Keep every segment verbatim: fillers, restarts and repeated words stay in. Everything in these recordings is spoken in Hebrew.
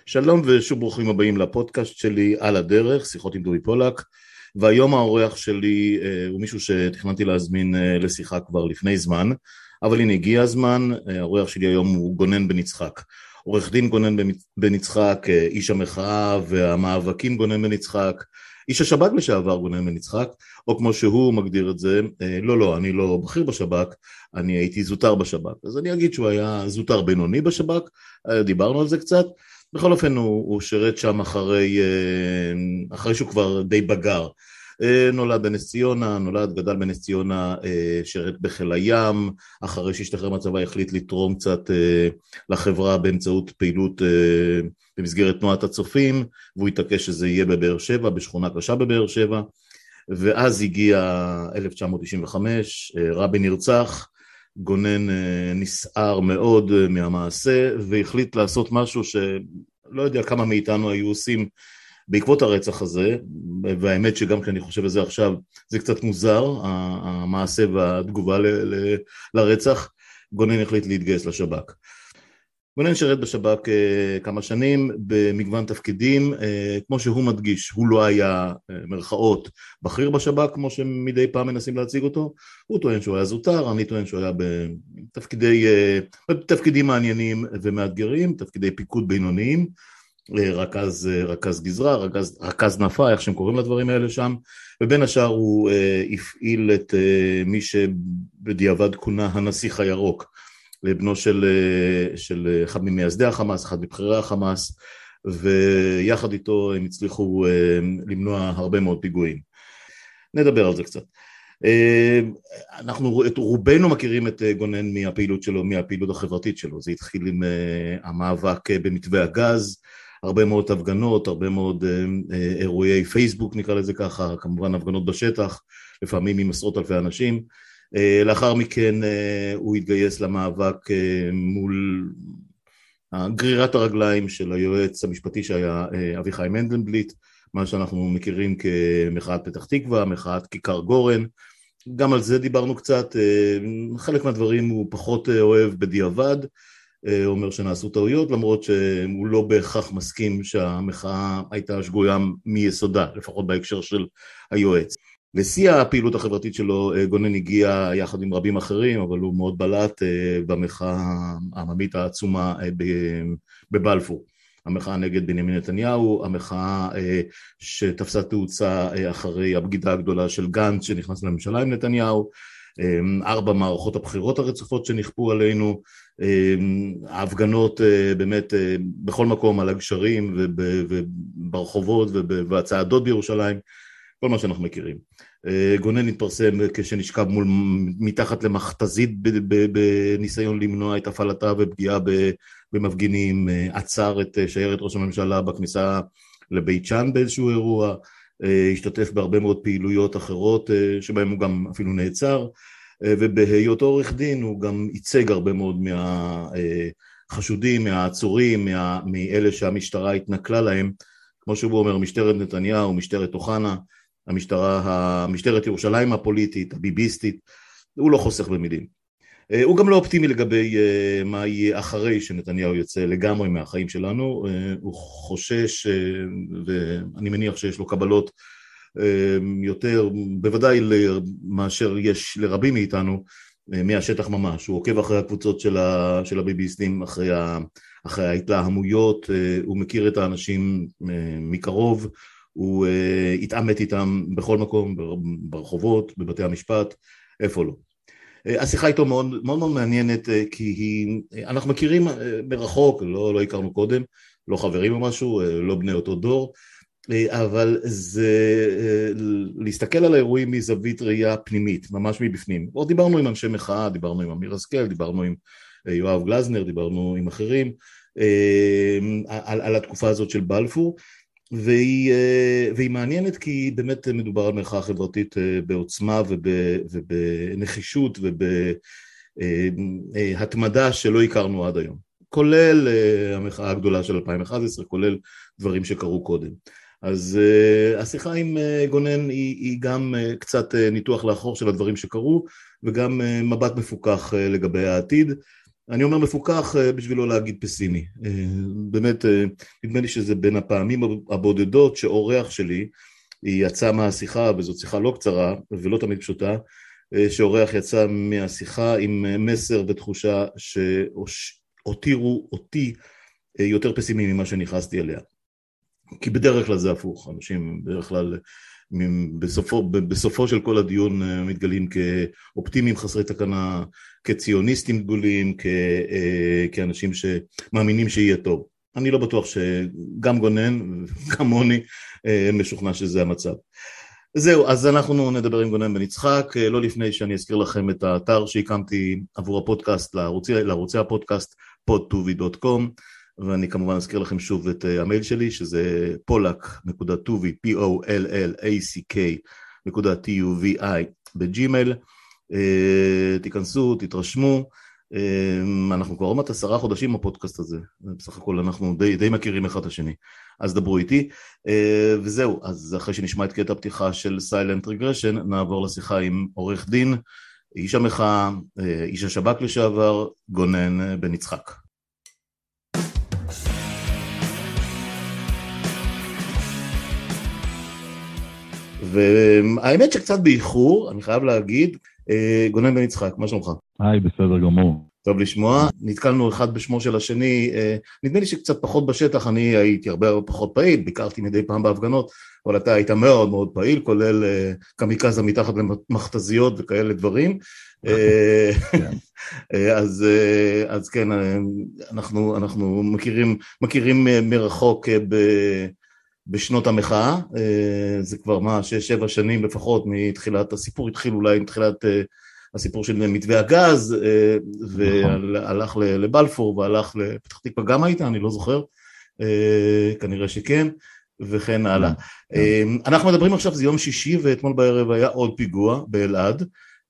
שלום ושוב ברוכים הבאים לפודקאסט שלי על הדרך, שיחות עם דובי פולק. והיום האורח שלי אה, הוא מישהו שתכננתי להזמין אה, לשיחה כבר לפני זמן, אבל הנה הגיע הזמן. אה, האורח שלי היום הוא גונן בן יצחק, עורך דין גונן בן יצחק, אה, איש המחאה והמאבקים גונן בן יצחק, איש השב"כ לשעבר גונן בן יצחק, או כמו שהוא מגדיר את זה, אה, לא לא אני לא בכיר בשב"כ, אני הייתי זוטר בשב"כ, אז אני אגיד שהוא היה זוטר בינוני בשב"כ. אה, דיברנו על זה קצת. בכל אופן הוא, הוא שירת שם אחרי, אחרי שהוא כבר די בגר. נולד בנס ציונה, נולד, גדל בנס ציונה, שירת בחיל הים, אחרי שהשתחרר מהצבא החליט לתרום קצת לחברה באמצעות פעילות במסגרת תנועת הצופים, והוא התעקש שזה יהיה בבאר שבע, בשכונה קשה בבאר שבע, ואז הגיע אלף תשע מאות תשעים וחמש, רבין נרצח, גונן נסער מאוד מהמעשה והחליט לעשות משהו שלא יודע כמה מאיתנו היו עושים בעקבות הרצח הזה, והאמת שגם כשאני חושב על זה עכשיו זה קצת מוזר המעשה והתגובה ל- ל- לרצח. גונן החליט להתגייס לשב"כ. גונן שירת בשב"כ כמה שנים במגוון תפקידים, כמו שהוא מדגיש, הוא לא היה מרכאות בכיר בשב"כ כמו שמדי פעם מנסים להציג אותו, הוא טוען שהוא היה זוטר, אני טוען שהוא היה בתפקידי, בתפקידים מעניינים ומאתגרים, תפקידי פיקוד בינוניים, רכז, רכז גזרה, רכז, רכז נפה, איך שהם קוראים לדברים האלה שם, ובין השאר הוא הפעיל את מי שבדיעבד כונה הנסיך הירוק, לבנו של, של אחד ממייסדי החמאס, אחד מבחירי החמאס, ויחד איתו הם הצליחו למנוע הרבה מאוד פיגועים. נדבר על זה קצת. אנחנו, את רובנו מכירים את גונן מהפעילות שלו, מהפעילות החברתית שלו. זה התחיל עם המאבק במתווה הגז, הרבה מאוד הפגנות, הרבה מאוד אירועי פייסבוק נקרא לזה ככה, כמובן הפגנות בשטח, לפעמים עם עשרות אלפי אנשים. לאחר מכן הוא התגייס למאבק מול גרירת הרגליים של היועץ המשפטי שהיה אביחי מנדלבליט, מה שאנחנו מכירים כמחאת פתח תקווה, מחאת כיכר גורן. גם על זה דיברנו קצת. חלק מהדברים הוא פחות אוהב בדיעבד, אומר שנעשו טעויות, למרות שהוא לא בהכרח מסכים שהמחאה הייתה שגויה מיסודה, לפחות בהקשר של היועץ. לשיא הפעילות החברתית שלו גונן הגיע יחד עם רבים אחרים, אבל הוא מאוד בלט במחאה העממית העצומה בבלפור. המחאה נגד בנימין נתניהו, המחאה שתפסה תאוצה אחרי הבגידה הגדולה של גנץ שנכנס לממשלה עם נתניהו, ארבע מערכות הבחירות הרצופות שנכפו עלינו, ההפגנות באמת בכל מקום על הגשרים וברחובות והצעדות בירושלים, כל מה שאנחנו מכירים. גונן התפרסם כשנשכב מול, מתחת למכתזית בניסיון למנוע את הפעלתה ופגיעה במפגינים, עצר את שיירת ראש הממשלה בכניסה לבית שאן באיזשהו אירוע, השתתף בהרבה מאוד פעילויות אחרות שבהם הוא גם אפילו נעצר, ובהיותו עורך דין הוא גם ייצג הרבה מאוד מהחשודים, מהעצורים, מאלה שהמשטרה התנכלה להם, כמו שהוא אומר, משטרת נתניהו, משטרת אוחנה, המשטרה, משטרת ירושלים הפוליטית, הביביסטית. הוא לא חוסך במילים. הוא גם לא אופטימי לגבי מה יהיה אחרי שנתניהו יוצא לגמרי מהחיים שלנו. הוא חושש, ואני מניח שיש לו קבלות יותר, בוודאי מאשר יש לרבים מאיתנו, מהשטח ממש. הוא עוקב אחרי הקבוצות של, ה, של הביביסטים, אחרי, ה, אחרי ההתלהמויות, הוא מכיר את האנשים מקרוב, הוא uh, התעמת איתם בכל מקום, ברחובות, בבתי המשפט, איפה לא. Uh, השיחה איתו מאוד מאוד, מאוד מעניינת, uh, כי היא, uh, אנחנו מכירים uh, מרחוק, לא, לא הכרנו קודם, לא חברים או משהו, uh, לא בני אותו דור, uh, אבל זה uh, להסתכל על האירועים מזווית ראייה פנימית, ממש מבפנים. עוד דיברנו עם אנשי מחאה, דיברנו עם אמיר השכל, דיברנו עם uh, יואב גלזנר, דיברנו עם אחרים, uh, על, על התקופה הזאת של בלפור, והיא, והיא מעניינת כי באמת מדובר על מחאה חברתית בעוצמה ובנחישות ובהתמדה שלא הכרנו עד היום, כולל המחאה הגדולה של אלפיים ואחת עשרה, כולל דברים שקרו קודם. אז השיחה עם גונן היא, היא גם קצת ניתוח לאחור של הדברים שקרו, וגם מבט מפוקח לגבי העתיד. אני אומר מפוקח בשביל לא להגיד פסימי. באמת, נדמה לי שזה בין הפעמים הבודדות שאורח שלי, היא יצאה מהשיחה, וזאת שיחה לא קצרה ולא תמיד פשוטה, שאורח יצא מהשיחה עם מסר ותחושה שהותירו אותי יותר פסימי ממה שנכנסתי אליה. כי בדרך כלל זה הפוך, אנשים בדרך כלל בסופו, בסופו של כל הדיון מתגלים כאופטימיים חסרי תקנה, כציוניסטים גדולים, כ, כאנשים שמאמינים שיהיה טוב. אני לא בטוח שגם גונן, כמוני, משוכנע שזה המצב. זהו, אז אנחנו נדבר עם גונן בן יצחק, לא לפני שאני אזכיר לכם את האתר שהקמתי עבור הפודקאסט, לערוצי, לערוצי הפודקאסט פוד טובי דוט קום, ואני כמובן אזכיר לכם שוב את המייל שלי, שזה פולק נקודה טובי, פי או אל אל איי סי קיי נקודה טי יו וי איי בג'ימייל, תיכנסו, תתרשמו, אנחנו כבר עומת עשרה חודשים בפודקאסט הזה, בסך הכל אנחנו די, די מכירים אחד השני, אז דברו איתי, וזהו, אז אחרי שנשמע את קטע הפתיחה של Silent Regression, נעבור לשיחה עם עורך דין, איש המחאה, איש השב"כ לשעבר, גונן בן יצחק. והאמת שקצת באיחור, אני חייב להגיד, גונן בן יצחק, מה שלומך? היי, בסדר גמור. טוב לשמוע, נתקלנו אחד בשמו של השני, נדמה לי שקצת פחות בשטח, אני הייתי הרבה פחות פעיל, ביקרתי מדי פעם בהפגנות, אבל אתה היית מאוד מאוד פעיל, כולל קמיקזה מתחת למכתזיות וכאלה דברים, אז, אז כן, אנחנו, אנחנו מכירים, מכירים מרחוק ב... בשנות המחאה, זה כבר מה, שש, שבע שנים לפחות מתחילת הסיפור, התחיל אולי עם תחילת הסיפור של מתווה הגז, והלך לבלפור, והלך לפתח תקווה, גם היית, אני לא זוכר, כנראה שכן, וכן הלאה. אנחנו מדברים עכשיו, זה יום שישי, ואתמול בערב היה עוד פיגוע באלעד,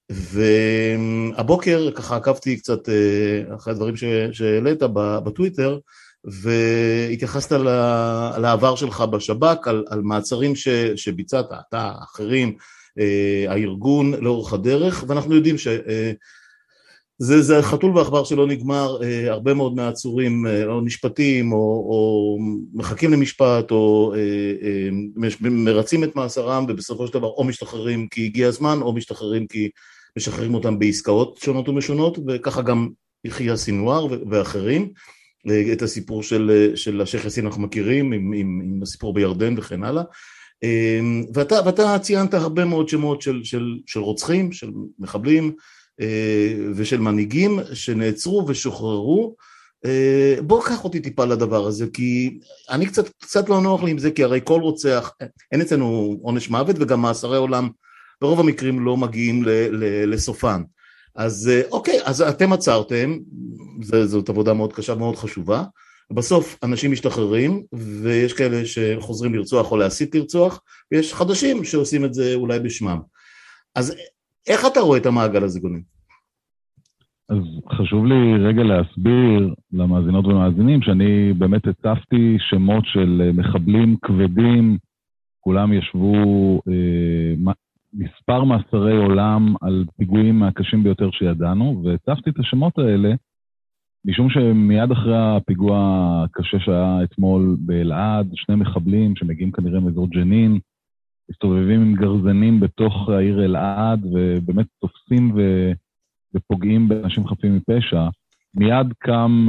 והבוקר ככה עקבתי קצת אחרי הדברים שהעלית בטוויטר, והתייחסת לעבר שלך בשב"כ, על, על מעצרים ש, שביצעת, אתה, אחרים, הארגון לאורך הדרך, ואנחנו יודעים שזה זה חתול ועכבר שלא נגמר, הרבה מאוד מהעצורים או נשפטים או, או מחכים למשפט או מרצים את מאסרם ובסופו של דבר או משתחררים כי הגיע הזמן או משתחררים כי משחררים אותם בעסקאות שונות ומשונות, וככה גם יחיא סינואר ואחרים. את הסיפור של, של השייח יאסין אנחנו מכירים, עם, עם, עם הסיפור בירדן וכן הלאה, ואתה, ואתה ציינת הרבה מאוד שמות של, של, של רוצחים, של מחבלים, ושל מנהיגים שנעצרו ושוחררו. בוא קח אותי טיפה לדבר הזה, כי אני קצת, קצת לא נוח לי עם זה, כי הרי כל רוצח, אין אצלנו עונש מוות, וגם מאסרי עולם ברוב המקרים לא מגיעים ל, ל, לסופן. אז אוקיי, אז אתם עצרתם, זאת עבודה מאוד קשה, מאוד חשובה, בסוף אנשים משתחררים, ויש כאלה שחוזרים לרצוח או להסית לרצוח, ויש חדשים שעושים את זה אולי בשמם. אז איך אתה רואה את המעגל הזה, גונן? אז חשוב לי רגע להסביר למאזינות ומאזינים, שאני באמת הצפתי שמות של מחבלים כבדים, כולם ישבו אה, מספר מאסרי עולם על פיגועים מהקשים ביותר שידענו, והצפתי את השמות האלה, משום שמיד אחרי הפיגוע הקשה שהיה אתמול באלעד, שני מחבלים שמגיעים כנראה מאזור ג'נין, מסתובבים עם גרזנים בתוך העיר אלעד, ובאמת תופסים ו... ופוגעים באנשים חפים מפשע, מיד קם,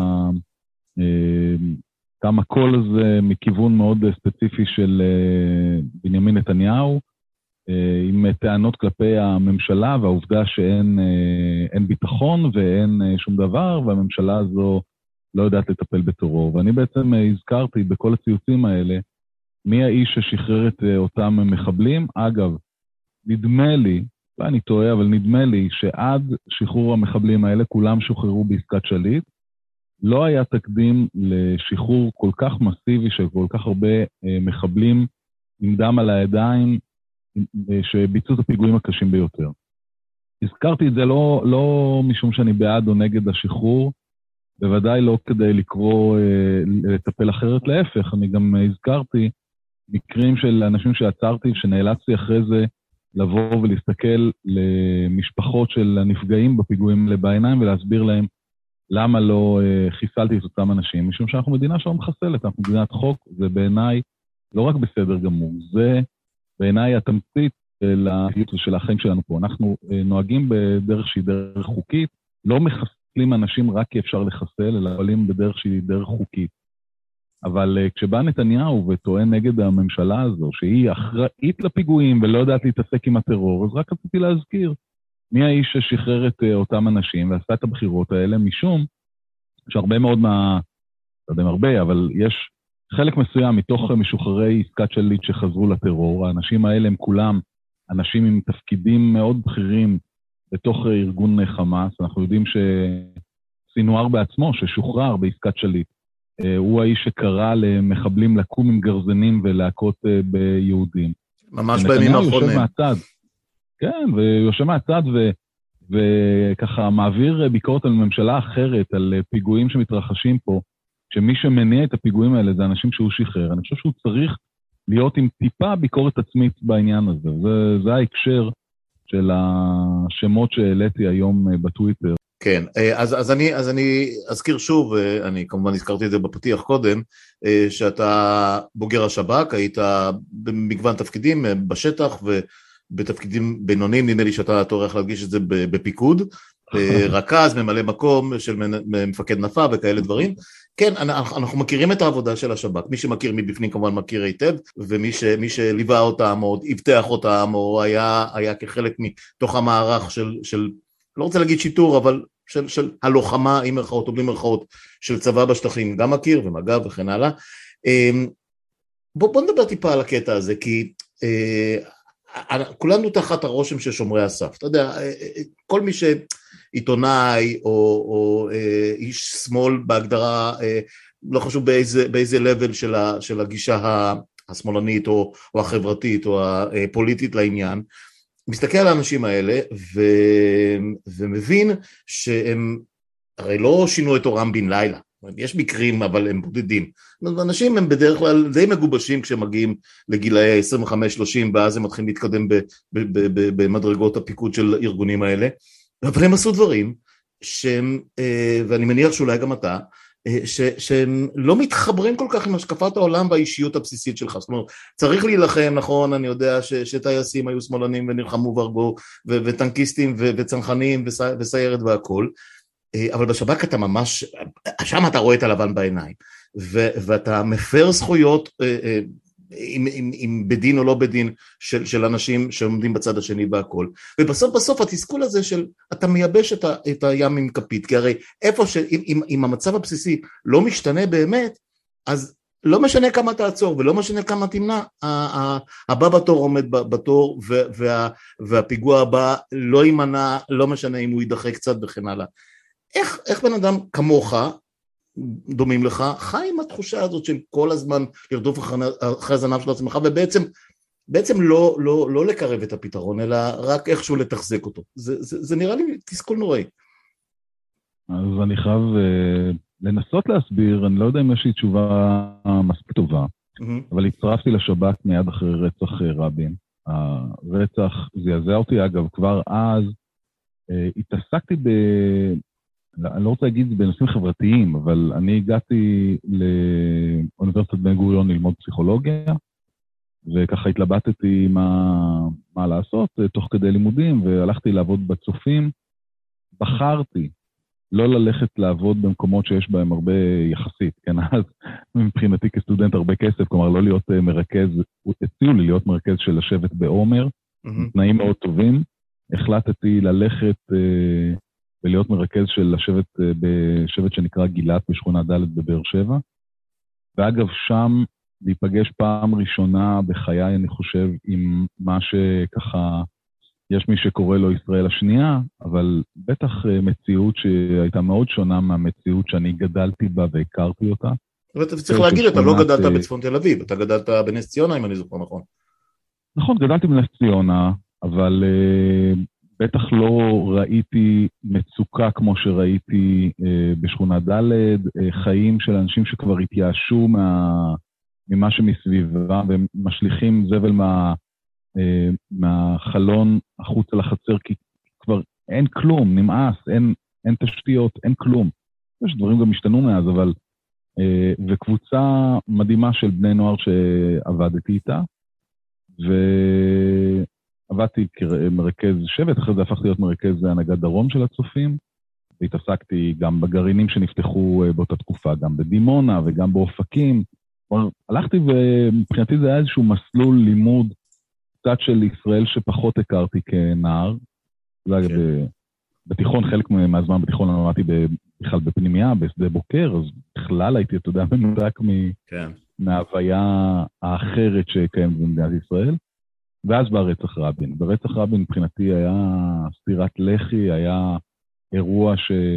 קם הקול הזה מכיוון מאוד ספציפי של בנימין נתניהו, עם טענות כלפי הממשלה, והעובדה שאין אין ביטחון ואין שום דבר, והממשלה הזו לא יודעת לטפל בטרור. ואני בעצם הזכרתי בכל הציוצים האלה, מי האיש ששחרר את אותם מחבלים. אגב, נדמה לי, ואני טועה, אבל נדמה לי שעד שחרור המחבלים האלה, כולם שוחררו בעסקת שליט, לא היה תקדים לשחרור כל כך מסיבי, של כל כך הרבה מחבלים עם דם על הידיים, שביצעו את הפיגועים הקשים ביותר. הזכרתי את זה לא, לא משום שאני בעד או נגד השחרור, בוודאי לא כדי לקרוא, לטפל אחרת, להפך, אני גם הזכרתי מקרים של אנשים שעצרתי, שנאלצתי אחרי זה, לבוא ולהסתכל למשפחות של הנפגעים בפיגועים האלה בעיניים, ולהסביר להם למה לא uh, חיסלתי את אותם אנשים? משום שאנחנו מדינה שלא מחסלת, אנחנו מדינת חוק, זה בעיניי לא רק בסדר גמור, זה בעיניי התמצית של החיות ושל החיים שלנו פה. אנחנו uh, נוהגים בדרך שהיא דרך חוקית, לא מחסלים אנשים רק כי אפשר לחסל, אלא פועלים בדרך שהיא דרך חוקית. אבל uh, כשבא נתניהו וטוען נגד הממשלה הזו, שהיא אחראית לפיגועים ולא יודעת להתעסק עם הטרור, אז רק רציתי להזכיר, מי האיש ששחרר את uh, אותם אנשים ועשה את הבחירות האלה, משום שהרבה מאוד מה, לא יודע אם הרבה, אבל יש חלק מסוים מתוך משוחררי עסקת שליט שחזרו לטרור, האנשים האלה הם כולם אנשים עם תפקידים מאוד בכירים בתוך ארגון חמאס, אנחנו יודעים שסינואר בעצמו ששוחרר בעסקת שליט, הוא האיש שקרא למחבלים לקום עם גרזנים ולהכות ביהודים. ממש בימים האחרונים. מהצד, כן, ויושב מהצד ו, וככה מעביר ביקורת על ממשלה אחרת, על פיגועים שמתרחשים פה, שמי שמניע את הפיגועים האלה זה אנשים שהוא שחרר. אני חושב שהוא צריך להיות עם טיפה ביקורת עצמית בעניין הזה. זה, זה ההקשר של השמות שהעליתי היום בטוויטר. כן, אז, אז, אני, אז אני אזכיר שוב, אני כמובן הזכרתי את זה בפתיח קודם, שאתה בוגר השב"כ, היית במגוון תפקידים בשטח ובתפקידים בינוניים, נדמה לי שאתה תורך להדגיש את זה בפיקוד, רכז, ממלא מקום של מפקד נפה וכאלה דברים. כן, אנחנו מכירים את העבודה של השב"כ, מי שמכיר מבפנים כמובן מכיר היטב, ומי ש, מי שליווה אותם או הבטח אותם או היה, היה כחלק מתוך המערך של, של לא רוצה להגיד שיטור, אבל של, של הלוחמה עם מרכאות או בלי מרכאות של צבא בשטחים, גם מכיר ומג"ב וכן הלאה. בוא, בוא נדבר טיפה על הקטע הזה, כי כולנו תחת הרושם של שומרי הסף. אתה יודע, כל מי שעיתונאי או, או איש שמאל בהגדרה, לא חשוב באיזה, באיזה level של, ה, של הגישה השמאלנית או, או החברתית או הפוליטית לעניין, מסתכל על האנשים האלה ו... ומבין שהם הרי לא שינו את אורם בן לילה, יש מקרים אבל הם בודדים, אנשים הם בדרך כלל די מגובשים כשמגיעים לגילאי עשרים וחמש שלושים ואז הם מתחילים להתקדם ב... ב... ב... ב... במדרגות הפיקוד של ארגונים האלה, אבל הם עשו דברים שהם, ואני מניח שאולי גם אתה, ש, שהם לא מתחברים כל כך עם השקפת העולם והאישיות הבסיסית שלך. זאת אומרת, צריך להילחם, נכון, אני יודע ש, שטייסים היו שמאלנים ונלחמו והרגו, ו, וטנקיסטים ו, וצנחנים וסי, וסיירת והכל, אבל בשב"כ אתה ממש, שם אתה רואה את הלבן בעיניים, ו, ואתה מפר זכויות, אם, אם, אם בדין או לא בדין, של, של אנשים שעומדים בצד השני והכל. ובסוף בסוף התסכול הזה של, אתה מייבש את, ה, את הים עם כפית, כי הרי איפה ש... אם, אם, אם המצב הבסיסי לא משתנה באמת, אז לא משנה כמה תעצור, ולא משנה כמה תמנע, הבא בתור עומד בתור, וה, והפיגוע הבא לא יימנע, לא משנה אם הוא יידחה קצת וכן הלאה. איך, איך בן אדם כמוך, דומים לך, חי עם התחושה הזאת של כל הזמן לרדוף אחרי הזנב של עצמך, ובעצם בעצם לא, לא, לא לקרב את הפתרון, אלא רק איכשהו לתחזק אותו. זה, זה, זה נראה לי תסכול נוראי. אז אני חייב uh, לנסות להסביר, אני לא יודע אם יש לי תשובה מספיק טובה, mm-hmm. אבל הצטרפתי לשב"כ מיד אחרי רצח רבין. הרצח זעזע אותי, אגב, כבר אז uh, התעסקתי ב... אני לא רוצה להגיד בנושאים חברתיים, אבל אני הגעתי לאוניברסיטת בן גוריון ללמוד פסיכולוגיה, וככה התלבטתי מה, מה לעשות תוך כדי לימודים, והלכתי לעבוד בצופים. בחרתי לא ללכת לעבוד במקומות שיש בהם הרבה יחסית, כן, אז מבחינתי כסטודנט הרבה כסף, כלומר לא להיות מרכז, הציעו לי להיות מרכז של לשבת בעומר, mm-hmm. תנאים מאוד טובים, החלטתי ללכת... ולהיות מרכז של לשבת בשבט שנקרא גילת בשכונה ד' בבאר שבע. ואגב, שם להיפגש פעם ראשונה בחיי, אני חושב, עם מה שככה, יש מי שקורא לו ישראל השנייה, אבל בטח מציאות שהייתה מאוד שונה מהמציאות שאני גדלתי בה והכרתי אותה. אבל אתה צריך להגיד, אתה לא גדלת בצפון תל אביב, אתה גדלת בנס ציונה, אם אני זוכר נכון. נכון, גדלתי בנס ציונה, אבל... בטח לא ראיתי מצוקה כמו שראיתי אה, בשכונה ד', אה, חיים של אנשים שכבר התייאשו מה, ממה שמסביבה, ומשליכים זבל מה, אה, מהחלון החוצה לחצר, כי כבר אין כלום, נמאס, אין, אין תשתיות, אין כלום. יש דברים גם השתנו מאז, אבל, וקבוצה מדהימה של בני נוער שעבדתי איתה, ועבדתי כמרכז שבט, אחרי זה הפכתי להיות מרכז הנהגת דרום של הצופים, והתעסקתי גם בגרעינים שנפתחו באותה תקופה, גם בדימונה וגם באופקים. כלומר, הלכתי ומבחינתי זה היה איזשהו מסלול לימוד קצת של ישראל שפחות הכרתי כנער. Okay. בתיכון, חלק מהזמן בתיכון למדתי בכלל בפנימיה, בשדה בוקר, אז בכלל הייתי, אתה יודע, מנותק כן. מההוויה האחרת שקיימת במדינת ישראל. ואז בא רצח רבין. ברצח רבין מבחינתי היה סטירת לחי, היה אירוע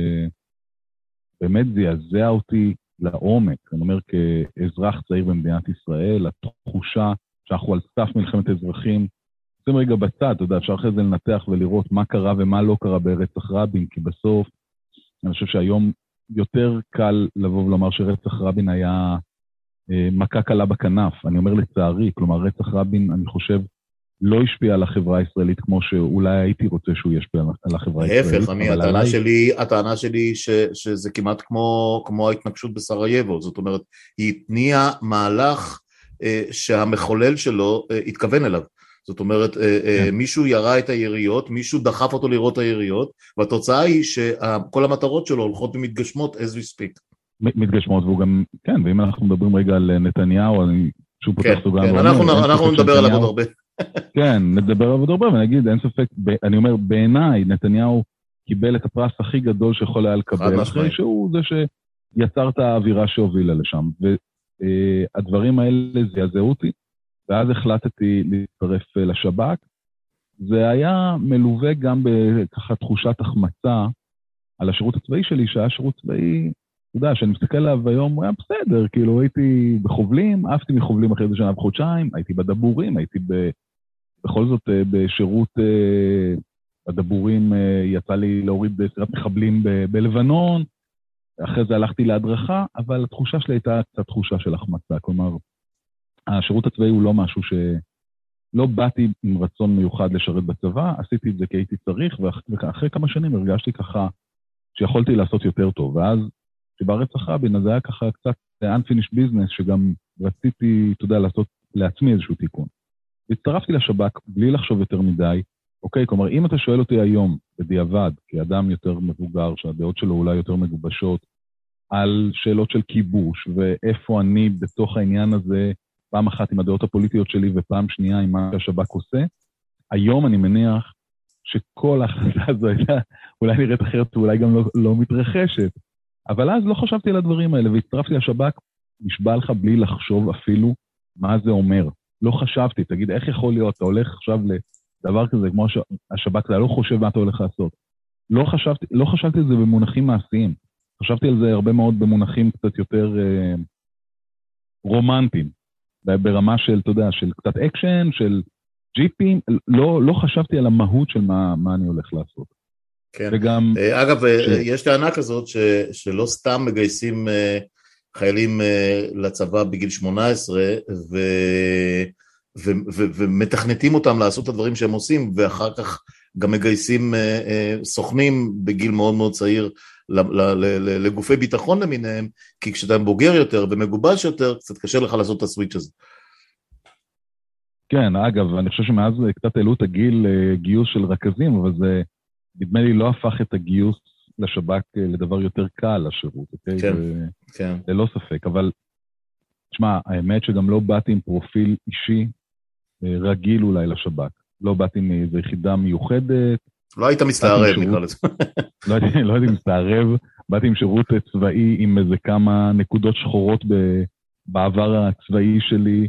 שבאמת זעזע אותי לעומק. אני אומר, כאזרח צעיר במדינת ישראל, התחושה שאנחנו על סף מלחמת אזרחים, עושים רגע בצד, אתה יודע, אפשר אחרי זה לנתח ולראות מה קרה ומה לא קרה ברצח רבין, כי בסוף, אני חושב שהיום יותר קל לבוא ולומר שרצח רבין היה אה, מכה קלה בכנף. אני אומר לצערי, כלומר, רצח רבין, אני חושב, לא השפיע על החברה הישראלית כמו שאולי הייתי רוצה שהוא ישפיע על החברה הישראלית. להפך, אני, הטענה עליי... שלי, הטענה שלי ש, שזה כמעט כמו, כמו ההתנגשות בסרייבו, זאת אומרת, היא התניעה מהלך אה, שהמחולל שלו אה, התכוון אליו. זאת אומרת, אה, אה, מישהו ירה את היריות, מישהו דחף אותו לראות היריות, והתוצאה היא שכל המטרות שלו הולכות ומתגשמות as we speak. מתגשמות, והוא גם, כן, ואם אנחנו מדברים רגע על נתניהו, אני שוב פותח סוגריים. כן, אנחנו, אנחנו נדבר עליו עוד הרבה. כן, נדבר עליו עוד הרבה, ואני אגיד, אין ספק, אני אומר, בעיניי, נתניהו קיבל את הפרס הכי גדול שיכול היה לקבל, אחרי שהוא זה שיצר את האווירה שהובילה לשם, והדברים האלה זעזעו אותי, ואז החלטתי להצטרף לשב"כ. זה היה מלווה גם בככה תחושת החמצה על השירות הצבאי שלי, שהיה שירות צבאי, אתה יודע, שאני מסתכל עליו היום, הוא היה בסדר, כאילו הייתי בחובלים, עפתי מחובלים אחרי זה שנה וחודשיים, הייתי בדבורים, הייתי ב, בכל זאת בשירות הדבורים, יצא לי להוריד סרט מחבלים ב, בלבנון, אחרי זה הלכתי להדרכה, אבל התחושה שלי הייתה קצת תחושה של החמצה, כלומר, השירות הצבאי הוא לא משהו שלא באתי עם רצון מיוחד לשרת בצבא, עשיתי את זה כי הייתי צריך, ואחרי כמה שנים הרגשתי ככה שיכולתי לעשות יותר טוב, ואז שברצח רבין, אז זה היה ככה קצת unfinished business, שגם רציתי, אתה יודע, לעשות לעצמי איזשהו תיקון. והצטרפתי לשב"כ בלי לחשוב יותר מדי, אוקיי, כלומר, אם אתה שואל אותי היום, בדיעבד, כאדם יותר מבוגר, שהדעות שלו אולי יותר מגובשות, על שאלות של כיבוש, ואיפה אני בתוך העניין הזה, פעם אחת עם הדעות הפוליטיות שלי, ופעם שנייה עם מה שהשב"כ עושה, היום אני מניח שכל ההחלטה הזו הייתה, אולי נראית אחרת, ואולי גם לא, לא מתרחשת, אבל אז לא חשבתי על הדברים האלה, והצטרפתי לשב"כ, נשבע לך בלי לחשוב אפילו מה זה אומר. לא חשבתי, תגיד, איך יכול להיות, אתה הולך עכשיו לדבר כזה, כמו השב"כ, אתה לא חושב מה אתה הולך לעשות. לא חשבתי, לא חשבתי על זה במונחים מעשיים. חשבתי על זה הרבה מאוד במונחים קצת יותר אה, רומנטיים, ברמה של, אתה יודע, של קצת אקשן, של ג'יפים, לא, לא חשבתי על המהות של מה, מה אני הולך לעשות. כן. וגם, אגב, ש... יש טענה כזאת ש... שלא סתם מגייסים חיילים לצבא בגיל שמונה עשרה ו... ו... ו... ומתכנתים אותם לעשות את הדברים שהם עושים, ואחר כך גם מגייסים סוכנים בגיל מאוד מאוד צעיר לגופי ביטחון למיניהם, כי כשאתה בוגר יותר ומגובש יותר, קצת קשה לך לעשות את הסוויץ' הזה. כן, אגב, אני חושב שמאז קצת העלו את הגיל גיוס של רכזים, אבל זה נדמה לי לא הפך את הגיוס לשב"כ לדבר יותר קל לשירות, אוקיי? כן, כן. ללא ספק, אבל תשמע, האמת שגם לא באתי עם פרופיל אישי רגיל אולי לשב"כ. לא באתי מאיזו יחידה מיוחדת. לא היית מסתערב, נקרא לזה. לא הייתי, לא הייתי מסתערב, באתי עם שירות צבאי עם איזה כמה נקודות שחורות בעבר הצבאי שלי,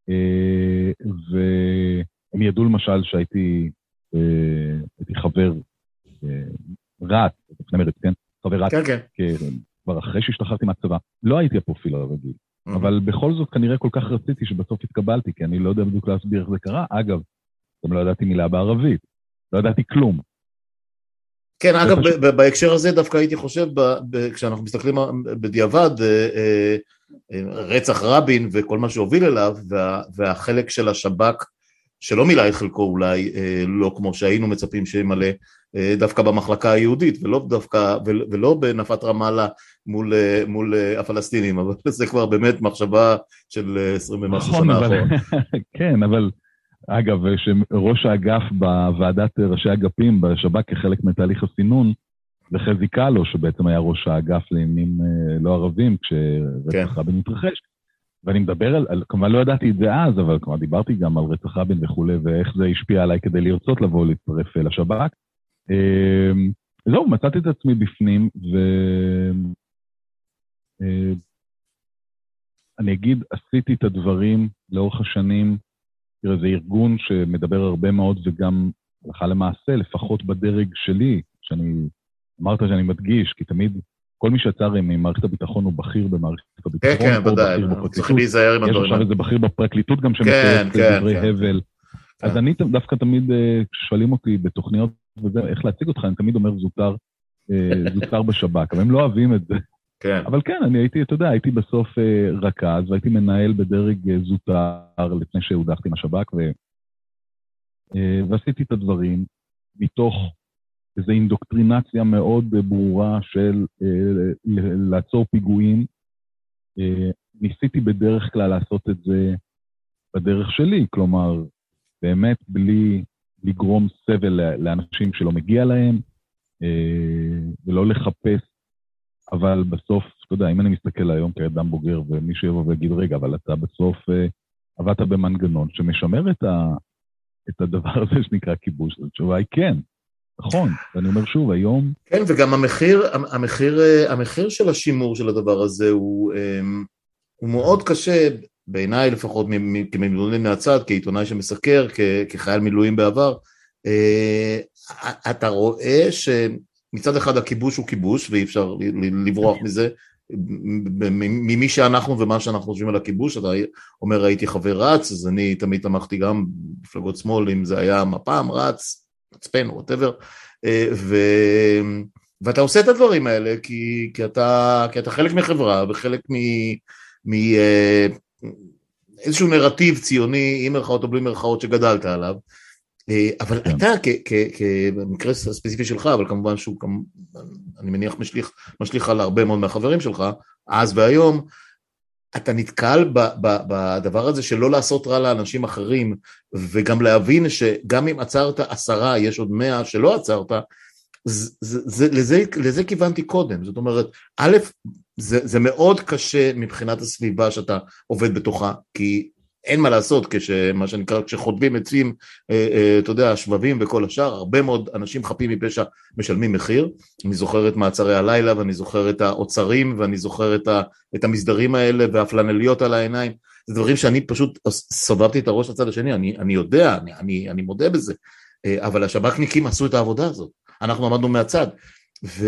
והם ידעו למשל שהייתי הייתי חבר רץ, לפני מרץ, כן? חבר רץ, כן, כן. כבר אחרי שהשתחררתי מהצבא, לא הייתי הפרופיל הרגיל. אבל בכל זאת כנראה כל כך רציתי שבסוף התקבלתי, כי אני לא יודע בדיוק להסביר איך זה קרה. אגב, גם לא ידעתי מילה בערבית, לא ידעתי כלום. כן, אגב, בהקשר הזה דווקא הייתי חושב, כשאנחנו מסתכלים בדיעבד, רצח רבין וכל מה שהוביל אליו, והחלק של השב"כ, שלא מילא את חלקו אולי, לא כמו שהיינו מצפים שימלא, דווקא במחלקה היהודית, ולא דווקא, ולא בנפת רמאללה מול, מול הפלסטינים, אבל זה כבר באמת מחשבה של עשרים ומשהו שנה אחורה. כן, אבל אגב, שראש האגף בוועדת ראשי אגפים בשב"כ כחלק מתהליך הסינון, וחזי קלו, שבעצם היה ראש האגף לעניינים לא ערבים, כשרצח רבין מתרחש, ואני מדבר על, על, כמובן לא ידעתי את זה אז, אבל כמובן דיברתי גם על רצח רבין וכו', ואיך זה השפיע עליי כדי לרצות לבוא להצטרף לשב"כ. זהו, מצאתי את עצמי בפנים, ואני אגיד, עשיתי את הדברים לאורך השנים, תראה, זה ארגון שמדבר הרבה מאוד, וגם הלכה למעשה, לפחות בדרג שלי, שאני אמרת שאני מדגיש, כי תמיד כל מי שיצא ממערכת הביטחון הוא בכיר במערכת הביטחון. כן, כן, ודאי, צריך להיזהר עם הדברים. יש עכשיו איזה בכיר בפרקליטות גם שמתייחס לדברי הבל. אז אני דווקא תמיד, כששואלים אותי בתוכניות, איך להציג אותך, אני תמיד אומר זוטר, זוטר בשב"כ, אבל הם לא אוהבים את זה. כן. אבל כן, אני הייתי, אתה יודע, הייתי בסוף רכז, והייתי מנהל בדרג זוטר לפני שהודחתי מהשב"כ, ועשיתי את הדברים מתוך איזו אינדוקטרינציה מאוד ברורה של לעצור פיגועים. ניסיתי בדרך כלל לעשות את זה בדרך שלי, כלומר, באמת בלי לגרום סבל לאנשים שלא מגיע להם, ולא לחפש, אבל בסוף, אתה יודע, אם אני מסתכל היום כאדם בוגר, ומישהו יבוא ויגיד, רגע, אבל אתה בסוף עבדת במנגנון שמשמר את, ה, את הדבר הזה שנקרא כיבוש, זאת תשובה היא כן, נכון, ואני אומר שוב, היום... כן, וגם המחיר, המחיר, המחיר של השימור של הדבר הזה הוא, הוא מאוד קשה, בעיניי לפחות, כמילואים מהצד, כעיתונאי שמסקר, כחייל מילואים בעבר, אתה רואה שמצד אחד הכיבוש הוא כיבוש, ואי אפשר לברוח מזה, ממי שאנחנו ומה שאנחנו חושבים על הכיבוש. אתה אומר, הייתי חבר רץ, אז אני תמיד תמכתי גם בפלגות שמאל, אם זה היה מפעם, רץ, מצפן, whatever, ו... ואתה עושה את הדברים האלה, כי, כי, אתה, כי אתה חלק מחברה, וחלק מ... מ... איזשהו נרטיב ציוני, עם מרכאות או בלי מרכאות שגדלת עליו, אבל אתה, כמקרה ספציפי שלך, אבל כמובן שהוא, אני מניח, משליך, משליך על הרבה מאוד מהחברים שלך, אז והיום, אתה נתקל בדבר הזה שלא לעשות רע לאנשים אחרים, וגם להבין שגם אם עצרת עשרה, יש עוד מאה שלא עצרת, לזה, לזה כיוונתי קודם. זאת אומרת, א', זה, זה מאוד קשה מבחינת הסביבה שאתה עובד בתוכה, כי אין מה לעשות, כשמה שנקרא, כשחוטבים עצים, אתה יודע, השבבים וכל השאר, הרבה מאוד אנשים חפים מפשע משלמים מחיר. אני זוכר את מעצרי הלילה, ואני זוכר את האוצרים, ואני זוכר את, ה, את המסדרים האלה, והפלנליות על העיניים. זה דברים שאני פשוט סובבתי את הראש לצד השני, אני, אני יודע, אני, אני, אני מודה בזה, אבל השב"כניקים עשו את העבודה הזאת. אנחנו עמדנו מהצד, ו...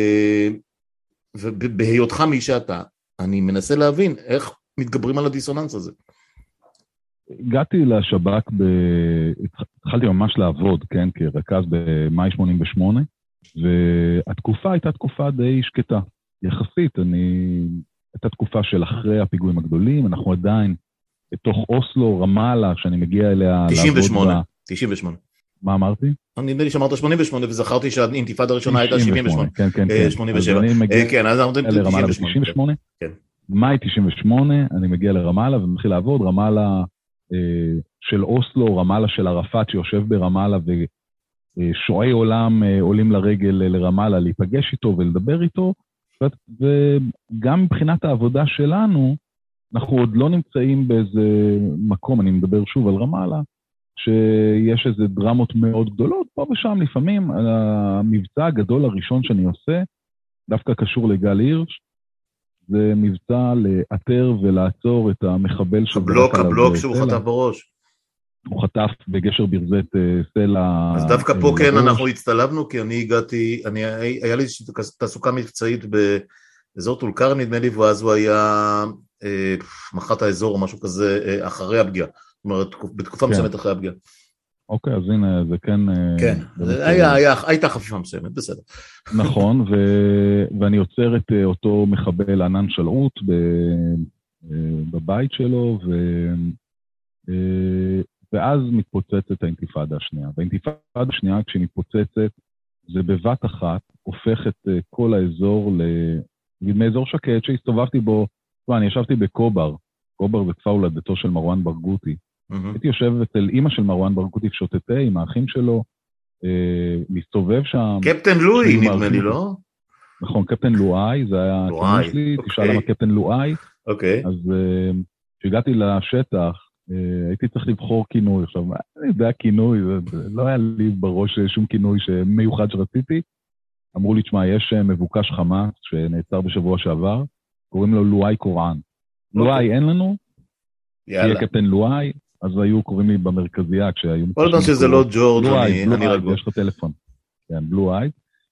ובהיותך מי שאתה, אני מנסה להבין איך מתגברים על הדיסוננס הזה. הגעתי לשב"כ, ב... התחלתי ממש לעבוד, כן, כרכז במאי שמונים ושמונה, והתקופה הייתה תקופה די שקטה, יחסית. אני... הייתה תקופה של אחרי הפיגועים הגדולים, אנחנו עדיין בתוך אוסלו, רמאללה, שאני מגיע אליה... תשעים ושמונה, תשעים ושמונה. מה אמרתי? אני נדמה לי שאמרת שמונים ושמונה, וזכרתי שהאינתיפאדה הראשונה הייתה שבעים ושמונה. כן, כן, כן. שמונים ושבע. כן, אז אנחנו יודעים תשעים ושמונה. כן. מאי תשעים ושמונה, אני מגיע לרמאללה ומתחיל לעבוד, רמאללה של אוסלו, רמאללה של ערפאת שיושב ברמאללה, ושועי עולם עולים לרגל לרמאללה להיפגש איתו ולדבר איתו, וגם מבחינת העבודה שלנו, אנחנו עוד לא נמצאים באיזה מקום, אני מדבר שוב על רמאללה, שיש איזה דרמות מאוד גדולות, פה ושם לפעמים, המבצע הגדול הראשון שאני עושה, דווקא קשור לגל הירש, זה מבצע לאתר ולעצור את המחבל של... הבלוק, הבלוק שהוא חטף בראש. הוא חטף בגשר ברזת סלע... אז דווקא פה כן אנחנו הצטלבנו, כי אני הגעתי, אני, היה לי תעסוקה מבצעית באזור טול כרם, נדמה לי, ואז הוא היה מח"ט האזור או משהו כזה אחרי הפגיעה. זאת אומרת, בתקופה מסוימת אחרי הפגיעה. אוקיי, אז הנה, זה כן... כן, הייתה חפיפה מסוימת, בסדר. נכון, ואני יוצר את אותו מחבל ענן שלעות בבית שלו, ואז מתפוצצת האינתיפאדה השנייה. והאינתיפאדה השנייה, כשהיא מתפוצצת, זה בבת אחת הופך את כל האזור ל... מאזור שקט שהסתובבתי בו, לא, אני ישבתי בקובר, קובר זה כפר הולדתו של מרואן ברגותי. Mm-hmm. הייתי יושב אצל אמא של מרואן ברגותי ושוטטה עם האחים שלו, אה, מסתובב שם. קפטן לואי נדמה לי, לא? נכון, קפטן לואי, זה היה הכינוי שלי, okay. תשאל למה קפטן לואי. אוקיי. Okay. אז כשהגעתי uh, לשטח, uh, הייתי צריך לבחור כינוי. עכשיו, זה היה כינוי, זה, לא היה לי בראש שום כינוי מיוחד שרציתי. אמרו לי, תשמע, יש מבוקש חמאס שנעצר בשבוע שעבר, קוראים לו לואי קוראן. Okay. לואי אין לנו, יהיה קפטן לואי, אז היו קוראים לי במרכזייה כשהיו... כל פעם שזה לא ג'ורג' אני רגוע. יש לך טלפון. כן, בלואי.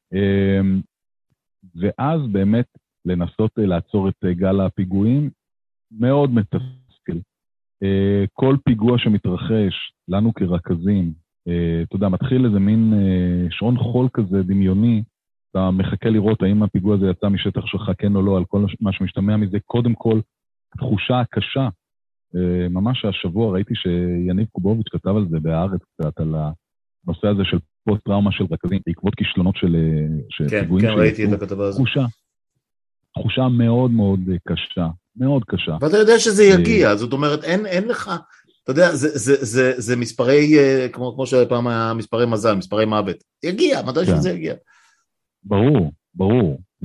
ואז באמת לנסות לעצור את גל הפיגועים, מאוד מתסכל. כל פיגוע שמתרחש, לנו כרכזים, אתה יודע, מתחיל איזה מין שעון חול כזה דמיוני, אתה מחכה לראות האם הפיגוע הזה יצא משטח שלך כן או לא, על כל מה שמשתמע מזה, קודם כל, התחושה הקשה, ממש השבוע ראיתי שיניב קובוביץ' כתב על זה בהארץ קצת, על הנושא הזה של פוסט-טראומה של רכזים, בעקבות כישלונות של פיגועים. כן, כן, ראיתי את הכתבה הזאת. תחושה, תחושה מאוד מאוד קשה, מאוד קשה. ואתה יודע שזה יגיע, זאת אומרת, אין, אין לך, אתה יודע, זה, זה, זה, זה מספרי, כמו, כמו שפעם היה מספרי מזל, מספרי מוות. יגיע, מתי שזה יגיע. ברור, ברור. ו...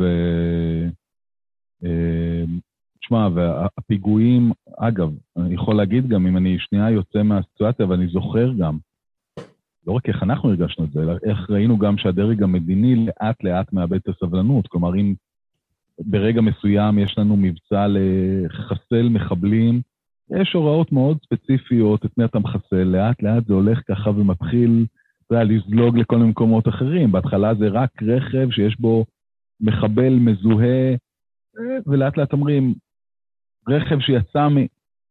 תשמע, והפיגועים, אגב, אני יכול להגיד גם, אם אני שנייה יוצא מהסיטואציה, ואני זוכר גם, לא רק איך אנחנו הרגשנו את זה, אלא איך ראינו גם שהדרג המדיני לאט לאט מאבד את הסבלנות. כלומר, אם ברגע מסוים יש לנו מבצע לחסל מחבלים, יש הוראות מאוד ספציפיות, את מי אתה מחסל, לאט לאט זה הולך ככה ומתחיל לזלוג לכל מיני מקומות אחרים. בהתחלה זה רק רכב שיש בו מחבל מזוהה, ולאט לאט אומרים, רכב שיצא מ...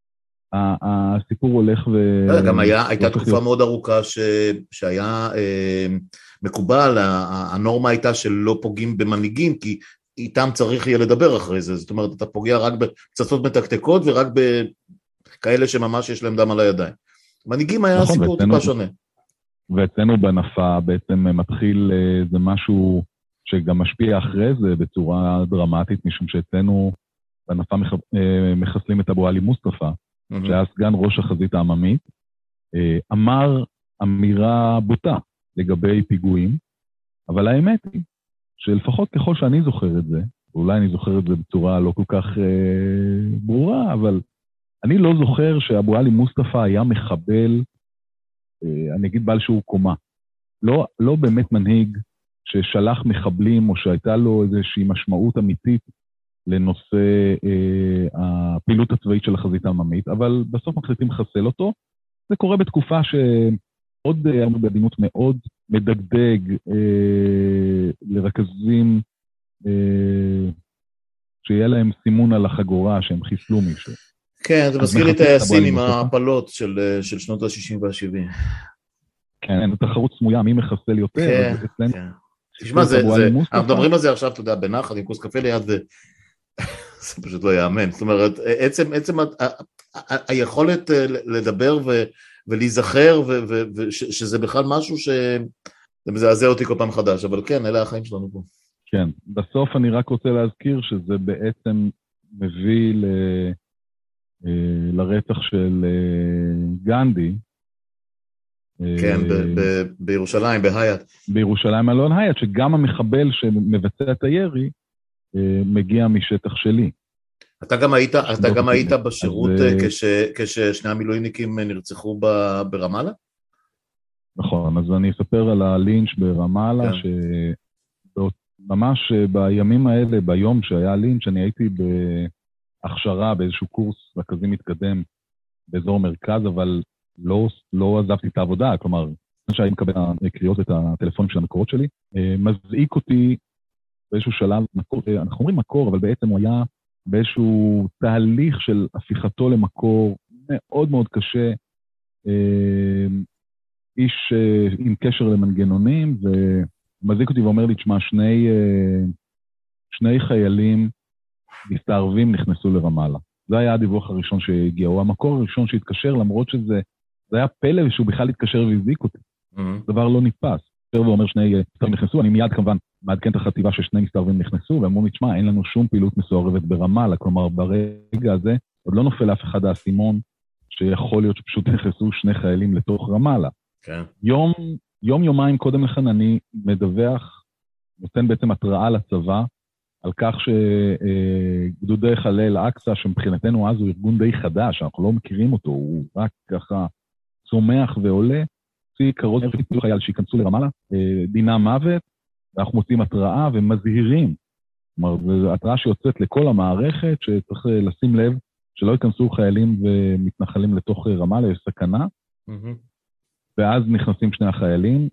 הסיפור הולך ו... גם הייתה תקופה מאוד ארוכה שהיה מקובל, הנורמה הייתה שלא פוגעים במנהיגים, כי איתם צריך יהיה לדבר אחרי זה, זאת אומרת, אתה פוגע רק בפצצות מתקתקות, ורק בכאלה שממש יש להם דם על הידיים. מנהיגים היה סיפור טיפה שונה. ואצלנו בנפה בעצם מתחיל, זה משהו שגם משפיע אחרי זה בצורה דרמטית, משום שאצלנו בנפה מחסלים את אבו עלי מוסטפא, שהיה סגן ראש החזית העממית, אמר אמירה בוטה לגבי פיגועים, אבל האמת היא, שלפחות ככל שאני זוכר את זה, ואולי אני זוכר את זה בצורה לא כל כך אה, ברורה, אבל אני לא זוכר שאבו עלי מוסטפא היה מחבל, אה, אני אגיד בעל שהוא קומה. לא, לא באמת מנהיג ששלח מחבלים, או שהייתה לו איזושהי משמעות אמיתית לנושא אה, הפעילות הצבאית של החזית העממית, אבל בסוף מחליטים לחסל אותו. זה קורה בתקופה שעוד היה בעדינות מאוד מדגדג אה, לרכזים אה, שיהיה להם סימון על החגורה שהם חיסלו מישהו. כן, זה מזכיר לי את היסים עם ההפלות של, של שנות ה-שישים וה-שבעים. כן, זו תחרות סמויה, מי מחסל יותר. כן, אצלנו, כן. תשמע, זה, זה, אנחנו מדברים על זה עכשיו, אתה יודע, בנחת, עם כוס קפה ליד, ו... זה פשוט לא יאמן. זאת אומרת, עצם, עצם ה- ה- ה- היכולת לדבר ו- ולהיזכר, ו- ו- ו- שזה בכלל משהו שזה מזעזע אותי כל פעם חדש, אבל כן, אלה החיים שלנו פה. כן, בסוף אני רק רוצה להזכיר שזה בעצם מביא ל... לרצח של גנדי. כן, ב- ב- בירושלים, בהיאט. בירושלים אלון היאט, שגם המחבל שמבצע את הירי, מגיע משטח שלי. אתה גם היית, אתה גם היית בשירות כש, כששני המילואימניקים נרצחו ברמאללה? נכון, אז אני אספר על הלינץ' ברמאללה, שממש בימים האלה, ביום שהיה לינץ', אני הייתי בהכשרה, באיזשהו קורס רכזים מתקדם באזור מרכז, אבל לא, לא עזבתי את העבודה, כלומר, כשאני מקבל קריאות את הטלפונים של המקורות שלי, מזעיק אותי באיזשהו שלב, מקור, אנחנו אומרים מקור, אבל בעצם הוא היה באיזשהו תהליך של הפיכתו למקור מאוד מאוד קשה, איש עם קשר למנגנונים, ומזיק אותי ואומר לי, תשמע, שני, שני חיילים מסתערבים נכנסו לרמאללה. זה היה הדיווח הראשון שהגיע, הוא המקור הראשון שהתקשר, למרות שזה זה היה פלא שהוא בכלל התקשר והזיק אותי. Mm-hmm. דבר לא נתפס. ואומר שני מסתערבים נכנסו, אני מיד כמובן מעדכן את החטיבה ששני מסתערבים נכנסו, ואמרו לי, תשמע, אין לנו שום פעילות מסוערבת ברמאללה, כלומר ברגע הזה עוד לא נופל אף אחד האסימון, שיכול להיות שפשוט נכנסו שני חיילים לתוך רמאללה. כן. יום, יום יומיים קודם לכן אני מדווח, נותן בעצם התראה לצבא, על כך שגדודי חלל אקסה, שמבחינתנו אז הוא ארגון די חדש, אנחנו לא מכירים אותו, הוא רק ככה צומח ועולה, הוציא קרוב לפיתוח חייל שיכנסו לרמאללה, דינה מוות, ואנחנו מוצאים התראה ומזהירים. כלומר, זו התראה שיוצאת לכל המערכת, שצריך לשים לב שלא ייכנסו חיילים ומתנחלים לתוך רמאללה, יש סכנה, ואז נכנסים שני החיילים,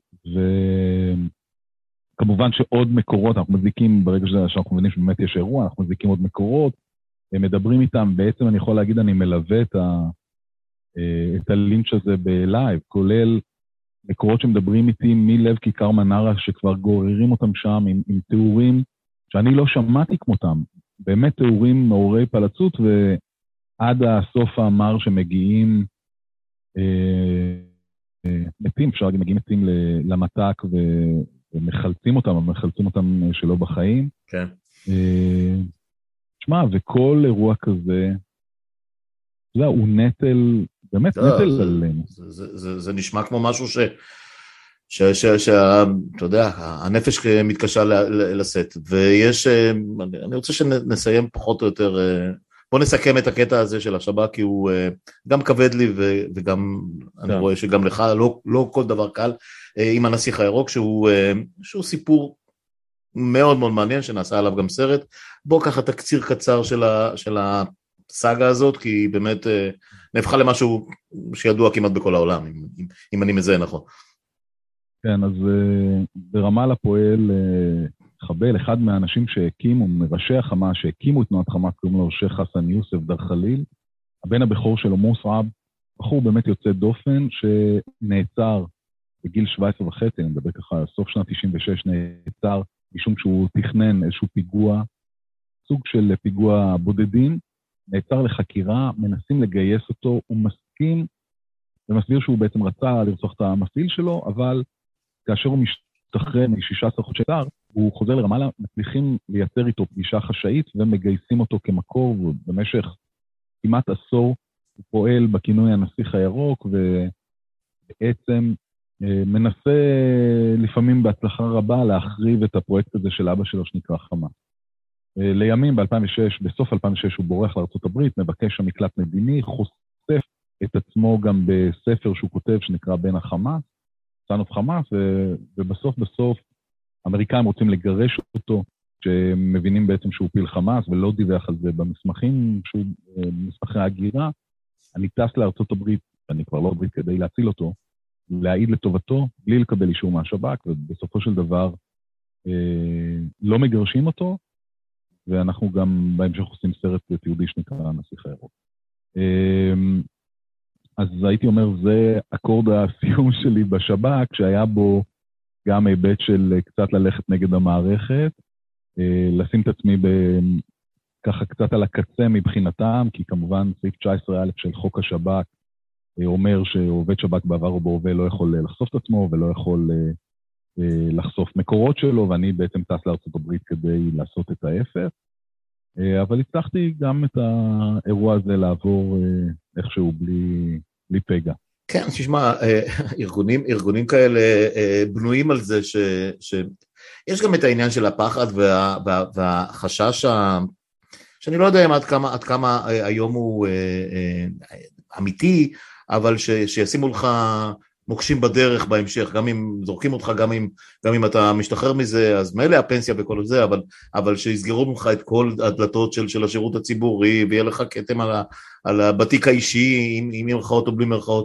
וכמובן שעוד מקורות, אנחנו מזיקים, ברגע שאנחנו מבינים שבאמת יש אירוע, אנחנו מזיקים עוד מקורות, הם מדברים איתם, בעצם אני יכול להגיד, אני מלווה את, ה, את הלינץ' הזה בלייב, כולל מקורות שמדברים איתי מלב כיכר מנרה, שכבר גוררים אותם שם עם, עם תיאורים, שאני לא שמעתי כמותם, באמת תיאורים מעוררי פלצות, ועד הסוף המר שמגיעים, אה, אה, מתים, אפשר להגיד, מגיעים מתים למתק, ו, ומחלצים אותם, אבל מחלצים אותם שלא בחיים. כן. אה, שמה, וכל אירוע כזה, אתה יודע, הוא נטל, באמת לא, נטל זה, עלינו. זה, זה, זה, זה נשמע כמו משהו ש... ש, ש, ש, אתה יודע, הנפש מתקשה לשאת, ויש, אני רוצה שנסיים פחות או יותר, בוא נסכם את הקטע הזה של השב"כ, כי הוא גם כבד לי, וגם, אני רואה שגם לך, לא, לא כל דבר קל, עם הנסיך הירוק, שהוא, שהוא סיפור מאוד מאוד מעניין, שנעשה עליו גם סרט, בוא ככה תקציר קצר של, ה, של הסאגה הזאת, כי באמת נהפכה למשהו שידוע כמעט בכל העולם, אם, אם, אם אני מזהה נכון. כן, אז uh, ברמאללה פועל uh, חבל, אחד מהאנשים שהקימו, מראשי החמאס, שהקימו את תנועת חמאס, קוראים לו שייח חסן יוסף דר חליל, הבן הבכור שלו מוסעב, בחור באמת יוצא דופן, שנעצר בגיל שבע עשרה וחצי, אני מדבר ככה, סוף שנת תשעים ושש נעצר, משום שהוא תכנן איזשהו פיגוע, סוג של פיגוע בודדים, נעצר לחקירה, מנסים לגייס אותו, הוא מסכים, ומסביר שהוא בעצם רצה לרצוח את המפעיל שלו, אבל כאשר הוא משתחרר מ-שישה עשר חודשי צער, הוא חוזר לרמאללה, מצליחים לייצר איתו פגישה חשאית, ומגייסים אותו כמקור, ובמשך כמעט עשור הוא פועל בכינוי הנסיך הירוק, ובעצם מנסה לפעמים בהצלחה רבה להחריב את הפרויקט הזה של אבא שלו שנקרא חמאס. לימים ב-אלפיים ושש, בסוף אלפיים ושש הוא בורח לארצות הברית, מבקש המקלט מדיני, חושף את עצמו גם בספר שהוא כותב שנקרא בין החמאס, סנוף חמאס, ובסוף בסוף האמריקאים רוצים לגרש אותו, שמבינים בעצם שהוא פיל חמאס, ולא דיווח על זה במסמכים, שהוא מסמכי ההגירה. אני טס לארצות הברית, אני כבר לא הברית כדי להציל אותו, להעיד לטובתו, בלי לקבל אישור מהשב"כ, ובסופו של דבר אה, לא מגרשים אותו, ואנחנו גם בהמשך עושים סרט תיעודי שנקרא הנסיך הירוק. אה, אז הייתי אומר, זה אקורד הסיום שלי בשב"כ, שהיה בו גם היבט של קצת ללכת נגד המערכת, לשים את עצמי ככה קצת על הקצה מבחינתם, כי כמובן סעיף תשע עשרה א' של חוק השב"כ אומר שעובד שב"כ בעבר או בהווה לא יכול לחשוף את עצמו, ולא יכול לחשוף מקורות שלו, ואני בעצם טס לארצות הברית כדי לעשות את ההפך. אבל הצלחתי גם את האירוע הזה לעבור איכשהו בלי, בלי פגע. כן, תשמע, ארגונים, ארגונים כאלה בנויים על זה ש, שיש גם את העניין של הפחד וה, וה, והחשש, שאני לא יודע אם עד כמה, עד כמה היום הוא אמיתי, אבל ש, שישימו לך מוקשים בדרך בהמשך, גם אם זורקים אותך, גם אם, גם אם אתה משתחרר מזה, אז מילא הפנסיה וכל זה, אבל, אבל שיסגרו ממך את כל הדלתות של, של השירות הציבורי, ויהיה לך כתם על, ה, על הבתיק האישי, עם, עם מרכאות או בלי מרכאות,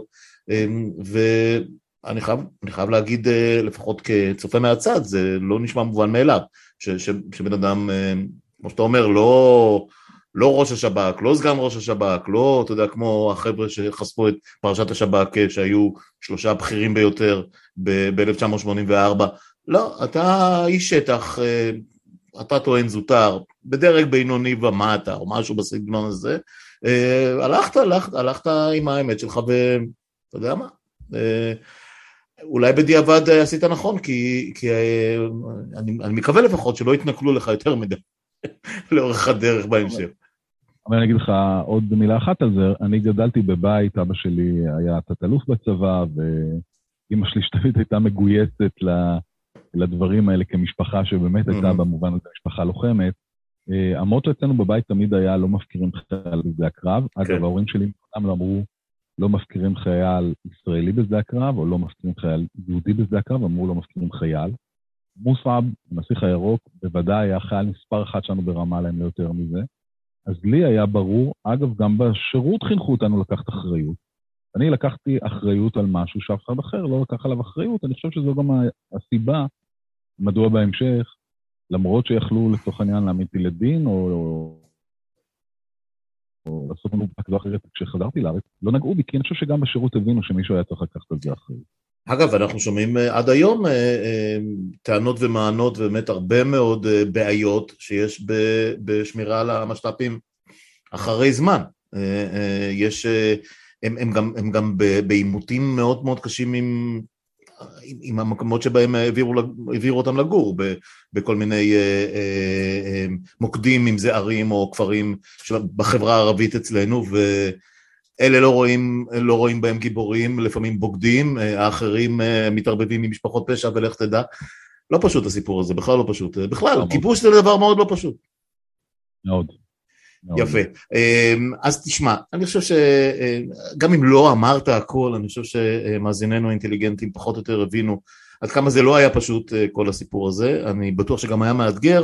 ואני חייב, אני חייב להגיד, לפחות כצופה מהצד, זה לא נשמע מובן מאליו, ש, ש, שבן אדם, כמו שאתה אומר, לא... לא ראש השב"כ, לא סגן ראש השב"כ, לא, אתה יודע, כמו החבר'ה שחשפו את פרשת השב"כ, שהיו שלושה בכירים ביותר ב-אלף תשע מאות שמונים וארבע, לא, אתה איש שטח, אתה טוען זוטר, בדרג בינוני ומטה, או משהו בסגנון הזה, הלכת, הלכת, הלכת עם האמת שלך, ואתה יודע מה, אולי בדיעבד עשית נכון, כי, כי אני, אני מקווה לפחות שלא יתנכלו לך יותר מדי לאורך הדרך בהמשך. אבל אני אגיד לך עוד מילה אחת על זה, אני גדלתי בבית, אבא שלי היה תת-אלוף בצבא, ואמא שלי שתמיד הייתה מגויסת לדברים האלה כמשפחה שבאמת הייתה במובן הזה משפחה לוחמת. המוטו אצלנו בבית תמיד היה לא מפקירים חייל בשדה הקרב. אגב, ההורים שלי גם לא אמרו לא מפקירים חייל ישראלי בשדה הקרב, או לא מפקירים חייל יהודי בשדה הקרב, אמרו לא מפקירים חייל. מוסעב, הנסיך הירוק, בוודאי היה חייל מספר אחת שלנו ברמה להם ליותר מזה. אז לי היה ברור, אגב, גם בשירות חינכו אותנו לקחת אחריות. אני לקחתי אחריות על משהו שאף אחד אחר לא לקח עליו אחריות, אני חושב שזו גם הסיבה, מדוע בהמשך, למרות שיכלו לצורך העניין להעמיד לדין, או, או, או לעשות לנו כזו אחרת כשחזרתי לארץ, לא נגעו בי, כי אני חושב שגם בשירות הבינו שמישהו היה צריך לקחת על זה אחריות. אגב, אנחנו שומעים עד היום טענות ומענות, ובאמת הרבה מאוד בעיות שיש בשמירה על המשת"פים אחרי זמן. יש, הם, הם גם, הם גם בעימותים מאוד מאוד קשים עם, עם המקומות שבהם העבירו, העבירו אותם לגור, בכל מיני מוקדים, אם זה ערים או כפרים בחברה הערבית אצלנו, ו... אלה לא רואים, לא רואים בהם גיבורים, לפעמים בוגדים, האחרים מתערבבים עם משפחות פשע ולך תדע. לא פשוט הסיפור הזה, בכלל לא פשוט. בכלל, כיבוש זה דבר מאוד לא פשוט. מאוד. יפה. אז תשמע, אני חושב שגם אם לא אמרת הכל, אני חושב שמאזיננו האינטליגנטים פחות או יותר הבינו עד כמה זה לא היה פשוט כל הסיפור הזה. אני בטוח שגם היה מאתגר,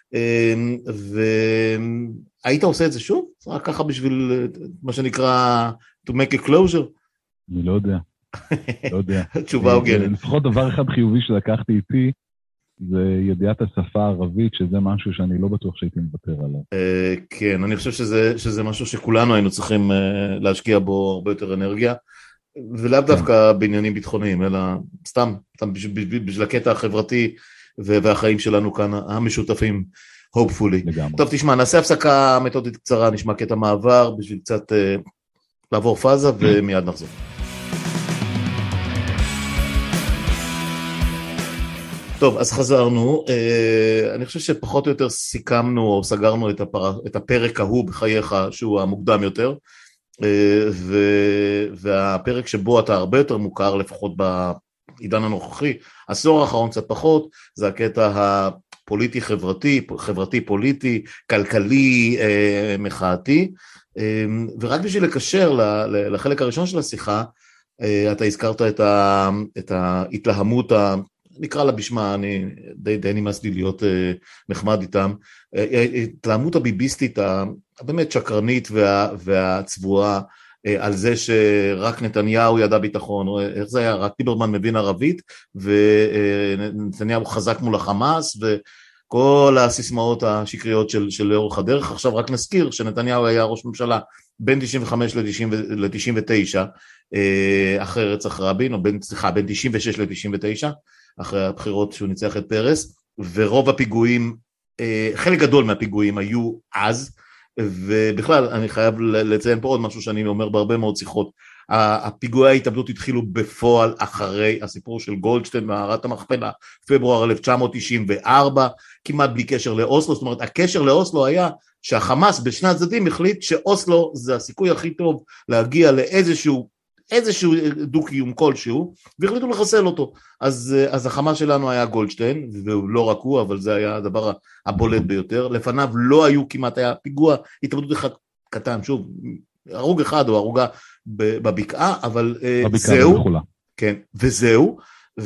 והיית עושה את זה שוב? רק ככה בשביל מה שנקרא to make a closure? אני לא יודע, לא יודע. תשובה הוגנת. לפחות דבר אחד חיובי שלקחתי איתי, זה ידיעת השפה הערבית, שזה משהו שאני לא בטוח שהייתי מוותר עליו. כן, אני חושב שזה משהו שכולנו היינו צריכים להשקיע בו הרבה יותר אנרגיה, ולאו דווקא בעניינים ביטחוניים, אלא סתם, בשביל הקטע החברתי, והחיים שלנו כאן המשותפים, hopefully. לגמרי. טוב, תשמע, נעשה הפסקה מתודית קצרה, נשמע קטע מעבר, בשביל קצת uh, לעבור פאזה, ומיד נחזור. טוב, אז חזרנו, uh, אני חושב שפחות או יותר סיכמנו, או סגרנו את, הפר... את הפרק ההוא בחייך, שהוא המוקדם יותר, uh, ו... והפרק שבו אתה הרבה יותר מוכר, לפחות ב... עידן הנוכחי, עשור האחרון קצת פחות, זה הקטע הפוליטי חברתי, חברתי פוליטי, כלכלי, אה, מחאתי, אה, ורק בשביל לקשר לחלק הראשון של השיחה, אה, אתה הזכרת את, ה, את ההתלהמות, ה, נקרא לה בשמה, אני די, די נמאס לי להיות אה, נחמד איתם, אה, התלהמות הביביסטית, הבאמת שקרנית וה, והצבועה, על זה שרק נתניהו ידע ביטחון, או איך זה היה, רק ליברמן מבין ערבית, ונתניהו חזק מול החמאס, וכל הסיסמאות השקריות של, של לאורך הדרך. עכשיו רק נזכיר שנתניהו היה ראש ממשלה בין תשעים וחמש ל-תשעים ותשע, אחרי רצח רבין, או בין, סליחה, בין תשעים ושש ל-תשעים ותשע, אחרי הבחירות שהוא ניצח את פרס, ורוב הפיגועים, חלק גדול מהפיגועים היו אז, ובכלל אני חייב לציין פה עוד משהו שאני אומר בהרבה מאוד שיחות, הפיגועי ההתאבדות התחילו בפועל אחרי הסיפור של גולדשטיין מערת המכפלה, פברואר אלף תשע מאות תשעים וארבע, כמעט בלי קשר לאוסלו, זאת אומרת הקשר לאוסלו היה שהחמאס בשני הצדדים החליט שאוסלו זה הסיכוי הכי טוב להגיע לאיזשהו איזשהו דו-קיום כלשהו, והחליטו לחסל אותו. אז, אז החמאס שלנו היה גולדשטיין, ולא רק הוא, אבל זה היה הדבר הבולט ביותר. לפניו לא היו כמעט, היה פיגוע התאבדות אחד קטן, שוב, הרוג אחד או הרוגה בבקעה, אבל בבקעה זהו, בחולה. כן, וזהו,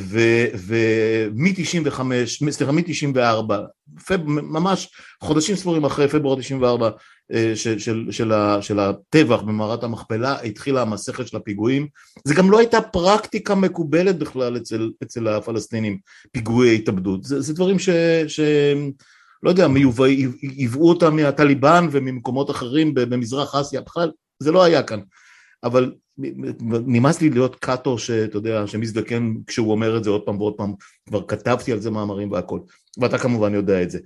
ומ-תשעים וחמש, סליחה, מ-תשעים וארבע, ממש חודשים ספורים אחרי פברואר תשעים וארבע, של, של, של, של הטבח במערת המכפלה, התחילה המסכת של הפיגועים. זה גם לא הייתה פרקטיקה מקובלת בכלל אצל, אצל הפלסטינים, פיגועי התאבדות. זה, זה דברים ש, ש, לא יודע, יבאו אותם מהטליבן וממקומות אחרים במזרח אסיה, בכלל, זה לא היה כאן. אבל נמאס לי להיות קאטו שאתה יודע, שמזדקן כשהוא אומר את זה עוד פעם ועוד פעם, כבר כתבתי על זה מאמרים והכל, ואתה כמובן יודע את זה.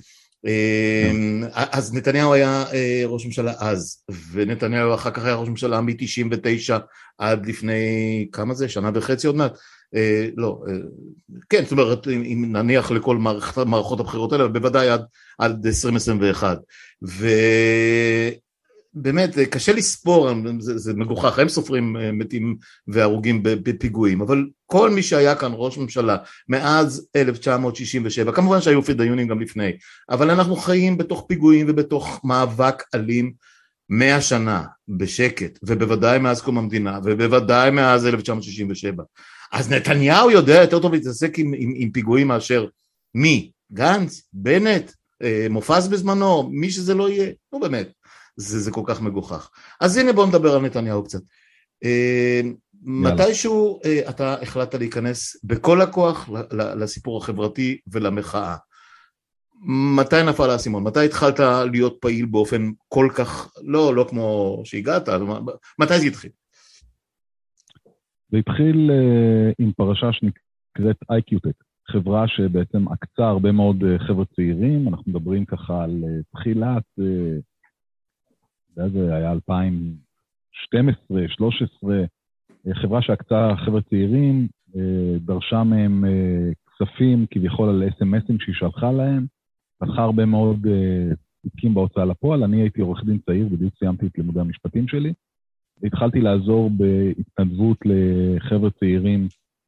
אז נתניהו היה ראש ממשלה אז, ונתניהו אחר כך היה ראש ממשלה מ-תשעים ותשע עד לפני, כמה זה? שנה וחצי עוד מעט, אה, לא, אה, כן, זאת אומרת, אם נניח לכל מערכ, מערכות הבחירות האלה, בוודאי עד, עד עשרים עשרים ואחת, ובאמת, קשה לספור, זה, זה מגוחך, הם סופרים מתים והרוגים בפיגועים, אבל כל מי שהיה כאן ראש ממשלה, מאז אלף תשע מאות שישים ושבע, כמובן שהיו פדאיונים גם לפני, אבל אנחנו חיים בתוך פיגועים ובתוך מאבק אלים, מאה שנה בשקט, ובוודאי מאז קום המדינה, ובוודאי מאז אלף תשע מאות שישים ושבע. אז נתניהו יודע יותר טוב להתעסק עם, עם, עם פיגועים מאשר מי? גנץ, בנט, אה, מופז בזמנו, מי שזה לא יהיה, נו באמת, זה, זה כל כך מגוחך. אז הנה בואו נדבר על נתניהו קצת. אה, מתישהו אה, אתה החלטת להיכנס בכל הכוח לסיפור החברתי ולמחאה. מתי נפל האסימון? מתי התחלת להיות פעיל באופן כל כך, לא, לא כמו שהגעת, מתי זה התחיל? זה התחיל uh, עם פרשה שנקראת איי-קיו-טק, חברה שבעצם עקצה הרבה מאוד uh, חבר'ה צעירים, אנחנו מדברים ככה על uh, תחילת, uh, זה היה אלפיים ושתים עשרה שלוש עשרה, uh, חברה שעקצה חבר'ה צעירים, uh, דרשה מהם uh, כספים כביכול על אס אם אסים שהיא שלחה להם, פתחה הרבה מאוד תיקים uh, בהוצאה לפועל, אני הייתי עורך דין צעיר, בדיוק סיימתי את לימודי המשפטים שלי, והתחלתי לעזור בהתנדבות לחבר'ה צעירים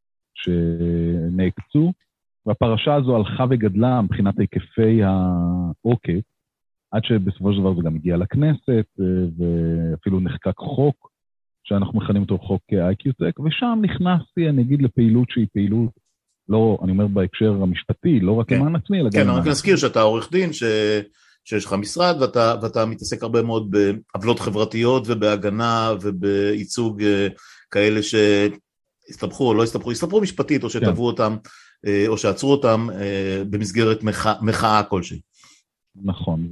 שנעקצו, והפרשה הזו הלכה וגדלה מבחינת היקפי העוקץ, עד שבסופו של דבר זה גם הגיע לכנסת, ואפילו נחקק חוק, שאנחנו מכנים אותו חוק איי-קיו-טק, ושם נכנסתי, אני אגיד, לפעילות שהיא פעילות, לא, אני אומר בהקשר המשפטי, לא רק למען עצמי, אלא גם... כן, אני רק נזכיר שאתה עורך דין, ש... שיש לך משרד, ואתה, ואתה מתעסק הרבה מאוד בעוולות חברתיות, ובהגנה, ובייצוג כאלה שהסתבכו או לא הסתבכו, הסתבכו משפטית, או שטבעו אותם, או שעצרו אותם, במסגרת מחאה, מחאה כלשהי. נכון,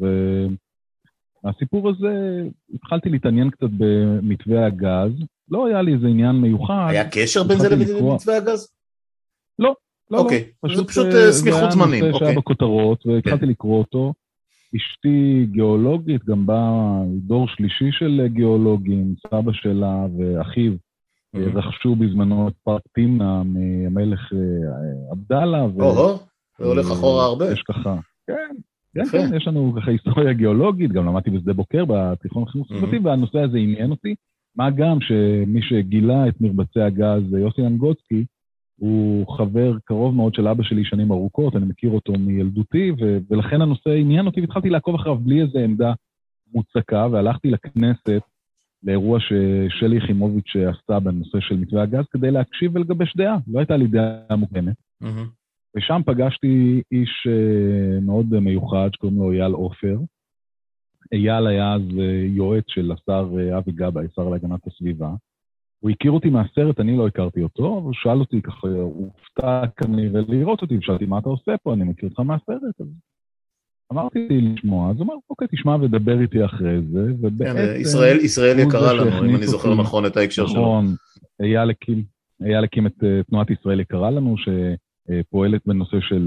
והסיפור הזה, התחלתי להתעניין קצת במתווה הגז, לא היה לי איזה עניין מיוחד. היה קשר בין זה למתווה הגז? לא, לא, אוקיי, לא. זה פשוט סמיכות זמנים. זה היה נושא שהיה בכותרות, והתחלתי לקרוא אותו. אשתי גיאולוגית, גם בא דור שלישי של גיאולוגים, סבא שלה ואחיו רכשו בזמנו את פארק תמנע מהמלך עבדאללה. או, זה הולך אחורה הרבה. יש ככה, כן, כן, יש לנו ככה היסטוריה גיאולוגית, גם למדתי בשדה בוקר בתיכון החינוך סביבתי, והנושא הזה עניין אותי, מה גם שמי שגילה את מרבצי הגז, יוסי אנגוצקי, הוא חבר קרוב מאוד של אבא שלי שנים ארוכות, אני מכיר אותו מילדותי, ו- ולכן הנושא עניין אותי, והתחלתי לעקוב אחריו בלי איזו עמדה מוצקה, והלכתי לכנסת לאירוע ששלי יחימוביץ' עשתה בנושא של מתווה הגז, כדי להקשיב ולגבש דעה, לא הייתה לי דעה מוקדמת. Mm-hmm. ושם פגשתי איש מאוד מיוחד, שקוראים לו אייל עופר. אייל היה אז יועץ של השר אבי גבאי, שר להגנת הסביבה. הוא הכיר אותי מהסרט, אני לא הכרתי אותו, הוא שאל אותי ככה, הוא הופתע כנראה לראות אותי, ושאלתי, מה אתה עושה פה? אני מכיר אותך מהסרט. אז אמרתי לי לשמוע, אז הוא אמר, אוקיי, תשמע ודבר איתי אחרי זה, ובעצם... ישראל, ישראל יקרה לנו, אם אני זוכר נכון את ההקשר שלו. נכון, אייל הקים, אייל הקים את תנועת ישראל יקרה לנו, שפועלת בנושא של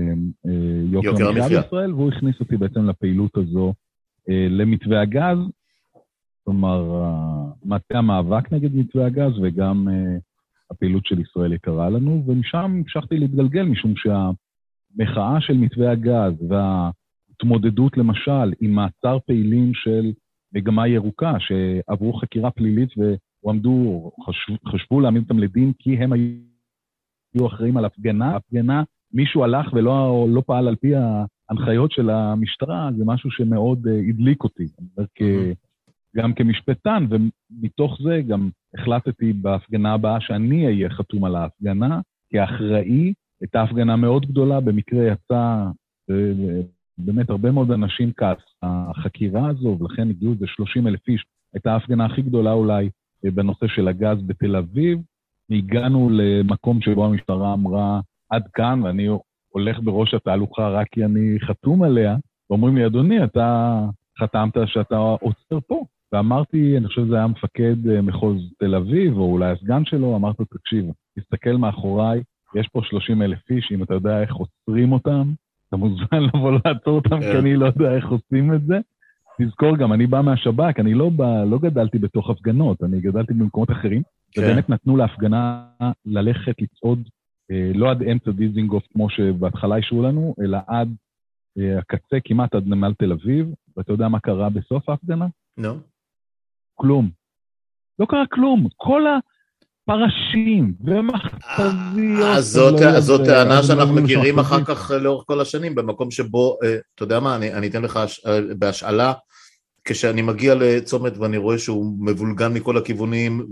יוקר המחיה בישראל, והוא הכניס אותי בעצם לפעילות הזו, למתווה הגז, כלומר, מטה המאבק נגד מתווה הגז, וגם uh, הפעילות של ישראל יקרה לנו, ומשם המשכתי להתגלגל, משום שהמחאה של מתווה הגז, וההתמודדות למשל עם מעצר פעילים של מגמה ירוקה, שעברו חקירה פלילית ועמדו, חשב, חשבו להעמיד אותם לדין, כי הם היו אחראים על הפגנה, הפגנה, מישהו הלך ולא לא פעל על פי ההנחיות של המשטרה, זה משהו שמאוד uh, הדליק אותי, כ... גם כמשפטן, ומתוך זה גם החלטתי בהפגנה הבאה שאני אהיה חתום על ההפגנה, כאחראי, הייתה הפגנה מאוד גדולה, במקרה יצא באמת הרבה מאוד אנשים כעס החקירה הזו, ולכן הגיעו איזה שלושים אלף איש, הייתה ההפגנה הכי גדולה אולי בנושא של הגז בתל אביב, והגענו למקום שבו המשטרה אמרה, עד כאן, ואני הולך בראש התהלוכה רק כי אני חתום עליה, ואומרים לי, אדוני, אתה חתמת שאתה עוצר פה. ואמרתי, אני חושב שזה היה מפקד מחוז תל אביב, או אולי הסגן שלו, אמרת לו, תקשיב, תסתכל מאחוריי, יש פה שלושים אלף איש, אם אתה יודע איך עוצרים אותם, אתה מוזמן לבוא לעצור אותם, כי אני לא יודע איך עושים את זה. תזכור גם, אני בא מהשב"כ, אני לא, בא, לא גדלתי בתוך הפגנות, אני גדלתי במקומות אחרים, כן. ובאמת נתנו להפגנה ללכת לצעוד, לא עד אמצע דיזינגוף כמו שבהתחלה אישרו לנו, אלא עד הקצה כמעט עד נמל תל אביב, ואתה יודע מה קרה בסוף ההפגנה? לא. No. כלום. לא קרה כלום. כל הפרשים ומחתזיות. אז זאת טענה שאנחנו מכירים אחר כך לאורך כל השנים, במקום שבו, אתה יודע מה, אני אתן לך בהשאלה, כשאני מגיע לצומת ואני רואה שהוא מבולגן מכל הכיוונים,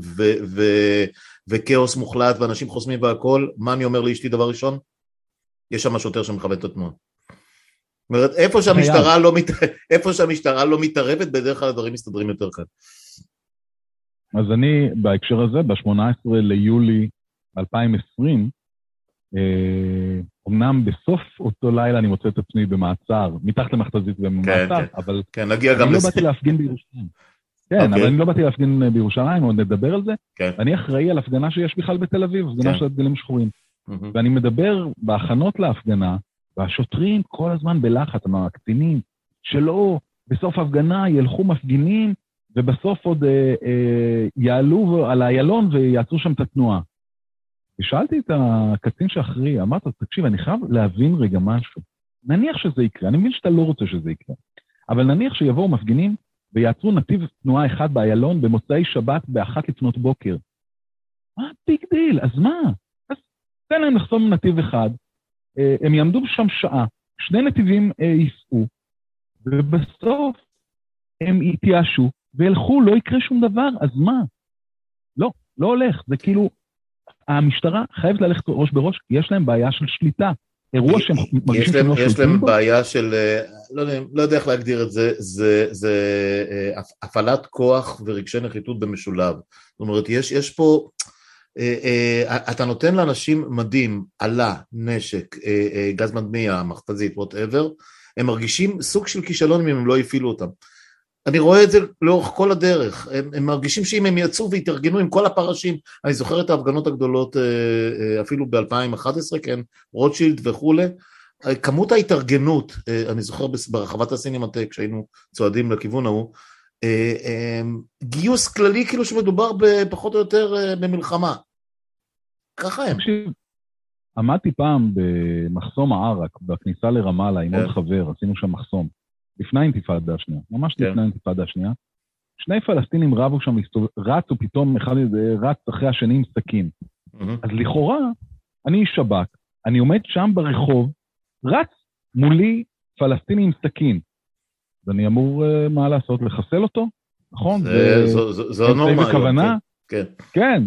וכאוס מוחלט, ואנשים חוסמים והכל, מה אני אומר לאשתי דבר ראשון? יש שם שוטר שמכוון את התנועה. זאת אומרת, איפה שהמשטרה לא, איפה שהמשטרה לא מתערבת, בדרך כלל הדברים מסתדרים יותר כאן. אז אני, בהקשר הזה, ב-שמונה עשרה ליולי אלפיים ועשרים, אה, אמנם בסוף אותו לילה אני מוצא את עצמי במעצר, מתחת למכתזית ובמעצר, כן, אבל כן, נגיע אני גם לא לזה. באתי להפגין בירושלים. כן, אבל אני לא באתי להפגין בירושלים, עוד נדבר על זה. כן. אני אחראי על הפגנה שיש בכלל בתל אביב, הפגנה כן. של הדגלים שחורים. ואני מדבר בהכנות להפגנה, והשוטרים כל הזמן בלחץ, הקצינים, שלא בסוף ההפגנה ילכו מפגינים, ובסוף עוד אה, אה, יעלו על איילון ויעצרו שם את התנועה. ושאלתי את הקצין שאחרי, אמרת, תקשיב, אני חייב להבין רגע משהו. נניח שזה יקרה, אני מבין שאתה לא רוצה שזה יקרה, אבל נניח שיבואו מפגינים ויעצרו נתיב תנועה אחד באיילון במוצאי שבת באחת לפנות בוקר. מה ביג דיל? אז מה? אז תן להם לחסום נתיב אחד, אה, הם יעמדו שם שעה, שני נתיבים אה, ייסעו, ובסוף הם יתייאשו, וילכו, לא יקרה שום דבר, אז מה? לא, לא הולך, זה כאילו, המשטרה חייבת ללכת ראש בראש, כי יש להם בעיה של שליטה, אירוע שהם מרגישים שהם לא שולטים בו. יש להם בעיה של, לא יודע, לא יודע איך להגדיר את זה, זה, זה הפעלת כוח ורגשי נחיתות במשולב. זאת אומרת, יש, יש פה, אתה נותן לאנשים מדים, עלה, נשק, גז מדמיע, מכתזית, whatever, הם מרגישים סוג של כישלון אם הם לא יפעילו אותם. אני רואה את זה לאורך כל הדרך, הם, הם מרגישים שאם הם יצאו והתארגנו עם כל הפרשים, אני זוכר את ההפגנות הגדולות אפילו ב-אלפיים ואחת עשרה, כן, רוטשילד וכו', כמות ההתארגנות, אני זוכר ברחבת הסינמטק, כשהיינו צועדים לכיוון ההוא, גיוס כללי כאילו שמדובר בפחות או יותר במלחמה, ככה הם. עמדתי פעם במחסום הערק, בכניסה לרמאללה עם עוד חבר, עשינו שם מחסום, לפני האינתיפאדה השנייה, ממש לפני האינתיפאדה השנייה, שני פלסטינים רבו שם, רצו פתאום, אחד רץ אחרי השני עם סכין. אז לכאורה, אני איש שב"כ, אני עומד שם ברחוב, רץ מולי פלסטיני עם סכין. ואני אמור, מה לעשות, לחסל אותו? נכון? זו הנורמה. כן.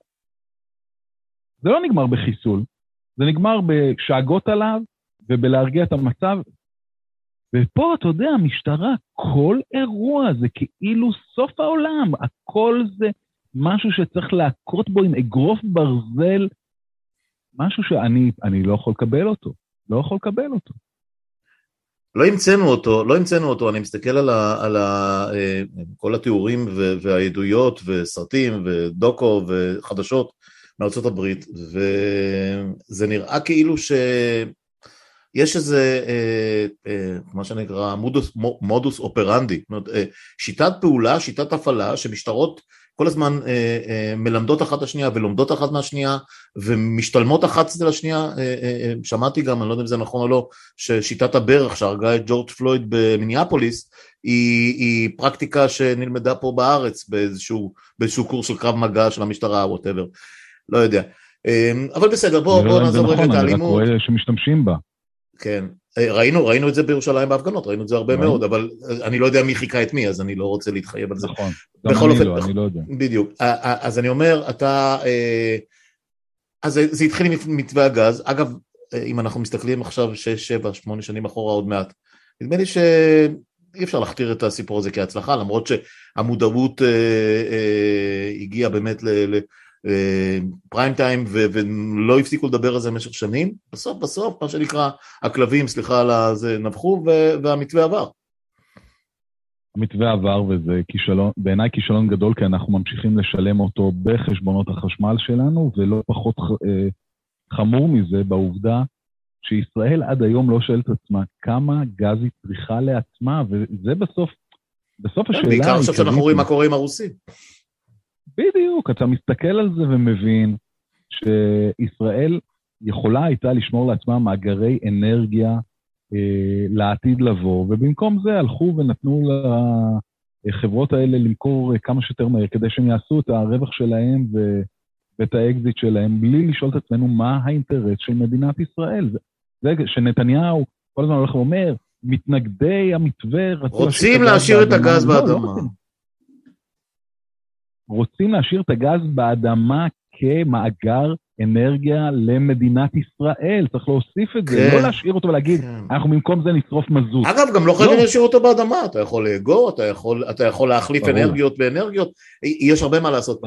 זה לא נגמר בחיסול, זה נגמר בשאגות עליו, ובלהרגיע את המצב, ופה, אתה יודע, המשטרה, כל אירוע זה כאילו סוף העולם, הכל זה משהו שצריך להכות בו עם אגרוף ברזל, משהו שאני אני לא יכול לקבל אותו, לא יכול לקבל אותו. לא המצאנו אותו, לא המצאנו אותו, אני מסתכל על, ה, על ה, כל התיאורים והעדויות וסרטים ודוקו וחדשות מארצות הברית, וזה נראה כאילו ש... יש איזה, אה, אה, מה שנקרא, מודוס, מודוס אופרנדי, שיטת פעולה, שיטת הפעלה, שמשטרות כל הזמן אה, אה, מלמדות אחת השנייה ולומדות אחת מהשנייה, ומשתלמות אחת אצל השנייה, אה, אה, שמעתי גם, אני לא יודע אם זה נכון או לא, ששיטת הברך שהרגה את ג'ורג' פלויד במיניאפוליס, היא, היא פרקטיקה שנלמדה פה בארץ, באיזשהו, באיזשהו קורס של קרב מגע של המשטרה, whatever, לא יודע. אה, אבל בסדר, בוא, בוא נעזוב רגע את האלימות. אני רק רואה שמשתמשים בה. כן, ראינו, ראינו את זה בירושלים בהפגנות, ראינו את זה הרבה מאוד, אבל אני לא יודע מי חיכה את מי, אז אני לא רוצה להתחייב על זה. נכון, גם אני לא, אני לא יודע. בדיוק, אז אני אומר, אתה, אז זה התחיל עם מתווה הגז, אגב, אם אנחנו מסתכלים עכשיו שש, שבע, שמונה שנים אחורה עוד מעט, נדמה לי שאי אפשר להכתיר את הסיפור הזה כהצלחה, למרות שהמודעות הגיעה באמת ל... פריים טיים, ולא הפסיקו לדבר על זה במשך שנים, בסוף בסוף מה שנקרא הכלבים, סליחה על זה, נבחו, והמתווה עבר. המתווה עבר, וזה כישלון, בעיניי כישלון גדול, כי אנחנו ממשיכים לשלם אותו בחשבונות החשמל שלנו, ולא פחות חמור מזה בעובדה שישראל עד היום לא שואלת עצמה כמה גז היא צריכה לעצמה, וזה בסוף בסוף השאלה... בעיקר עכשיו שאנחנו רואים מה קורה עם הרוסים. בדיוק, אתה מסתכל על זה ומבין שישראל יכולה הייתה לשמור לעצמה מאגרי אנרגיה אה, לעתיד לבוא, ובמקום זה הלכו ונתנו לחברות האלה למכור כמה שיותר מהר, כדי שהם יעשו את הרווח שלהם ו... ואת האקזיט שלהם, בלי לשאול את עצמנו מה האינטרס של מדינת ישראל. זה שנתניהו כל הזמן הולך ואומר, מתנגדי המתווה רוצים להשאיר את הגז באדמה. רוצים להשאיר את הגז באדמה כמאגר אנרגיה למדינת ישראל. צריך להוסיף את זה, לא להשאיר אותו ולהגיד, אנחנו במקום זה נשרוף מזוט. אגב, גם לא חייבים להשאיר אותו באדמה, אתה יכול לאגור, אתה יכול להחליף אנרגיות באנרגיות, יש הרבה מה לעשות.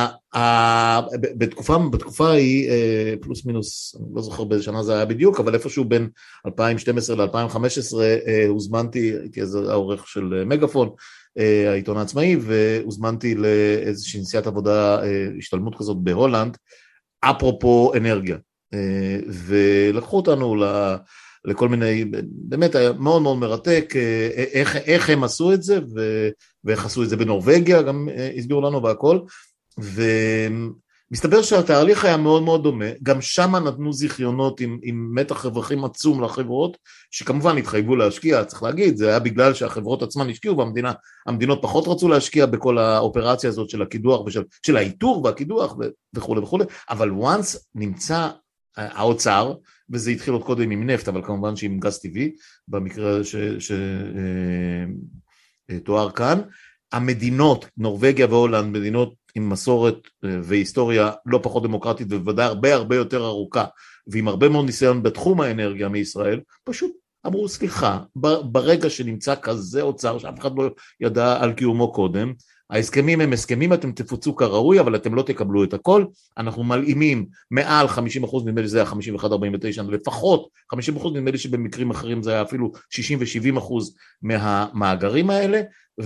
בתקופה היא, פלוס מינוס, אני לא זוכר באיזה שנה זה היה בדיוק, אבל איפשהו בין אלפיים ושתים עשרה ל-אלפיים וחמש עשרה הוזמנתי, הייתי איזה העורך של מגפון, העיתון העצמאי, והוזמנתי לאיזושהי נסיעת עבודה, השתלמות כזאת בהולנד, אפרופו אנרגיה, ולקחו אותנו לכל מיני, באמת היה מאוד מאוד מרתק, איך, איך הם עשו את זה, ואיך עשו את זה בנורווגיה, גם הסבירו לנו והכל, ומסתבר שהתהליך היה מאוד מאוד דומה, גם שם נתנו זיכיונות עם, עם מתח רווחים עצום לחברות, שכמובן התחייבו להשקיע, צריך להגיד, זה היה בגלל שהחברות עצמן השקיעו, והמדינה, המדינות פחות רצו להשקיע בכל האופרציה הזאת של הקידוח, ושל, של האיתור והקידוח וכו' וכו', אבל once נמצא האוצר, וזה התחיל עוד קודם עם נפט, אבל כמובן שעם גז טבעי, במקרה שתואר כאן, המדינות, נורווגיה והולנד, מדינות עם מסורת והיסטוריה לא פחות דמוקרטית, ובוודאי הרבה הרבה יותר ארוכה, ועם הרבה מאוד ניסיון בתחום האנרגיה מישראל, פשוט אמרו, סליחה, ברגע שנמצא כזה אוצר, שאף אחד לא ידע על קיומו קודם, ההסכמים הם הסכמים, אתם תפוצו כראוי, אבל אתם לא תקבלו את הכל, אנחנו מלאימים מעל חמישים אחוז, נדמה לי זה היה חמישים ואחת ארבעים ותשע, לפחות חמישים אחוז, נדמה לי שבמקרים אחרים זה היה אפילו שישים ו-שבעים אחוז מהמאגרים האלה,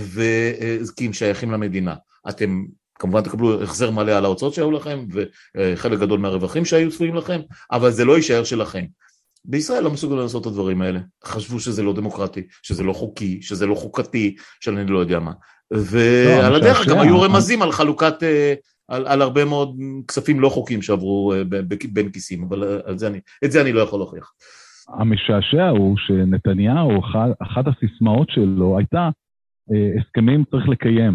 כי הם שייכים למדינה. אתם כמובן תקבלו החזר מלא על ההוצאות שהיו לכם, וחלק גדול מהרווחים שהיו צפויים לכם, אבל זה לא יישאר שלכם. בישראל לא מסוגל לעשות את הדברים האלה, חשבו שזה לא דמוקרטי, שזה לא חוקי, שזה לא חוקתי, שאני לא יודע מה. ועל הדרך גם היו רמזים על חלוקת, על הרבה מאוד כספים לא חוקיים שעברו בין כיסים, אבל את זה אני לא יכול להוכיח. המשעשע הוא שנתניהו, אחת הסיסמאות שלו הייתה, הסכמים צריך לקיים.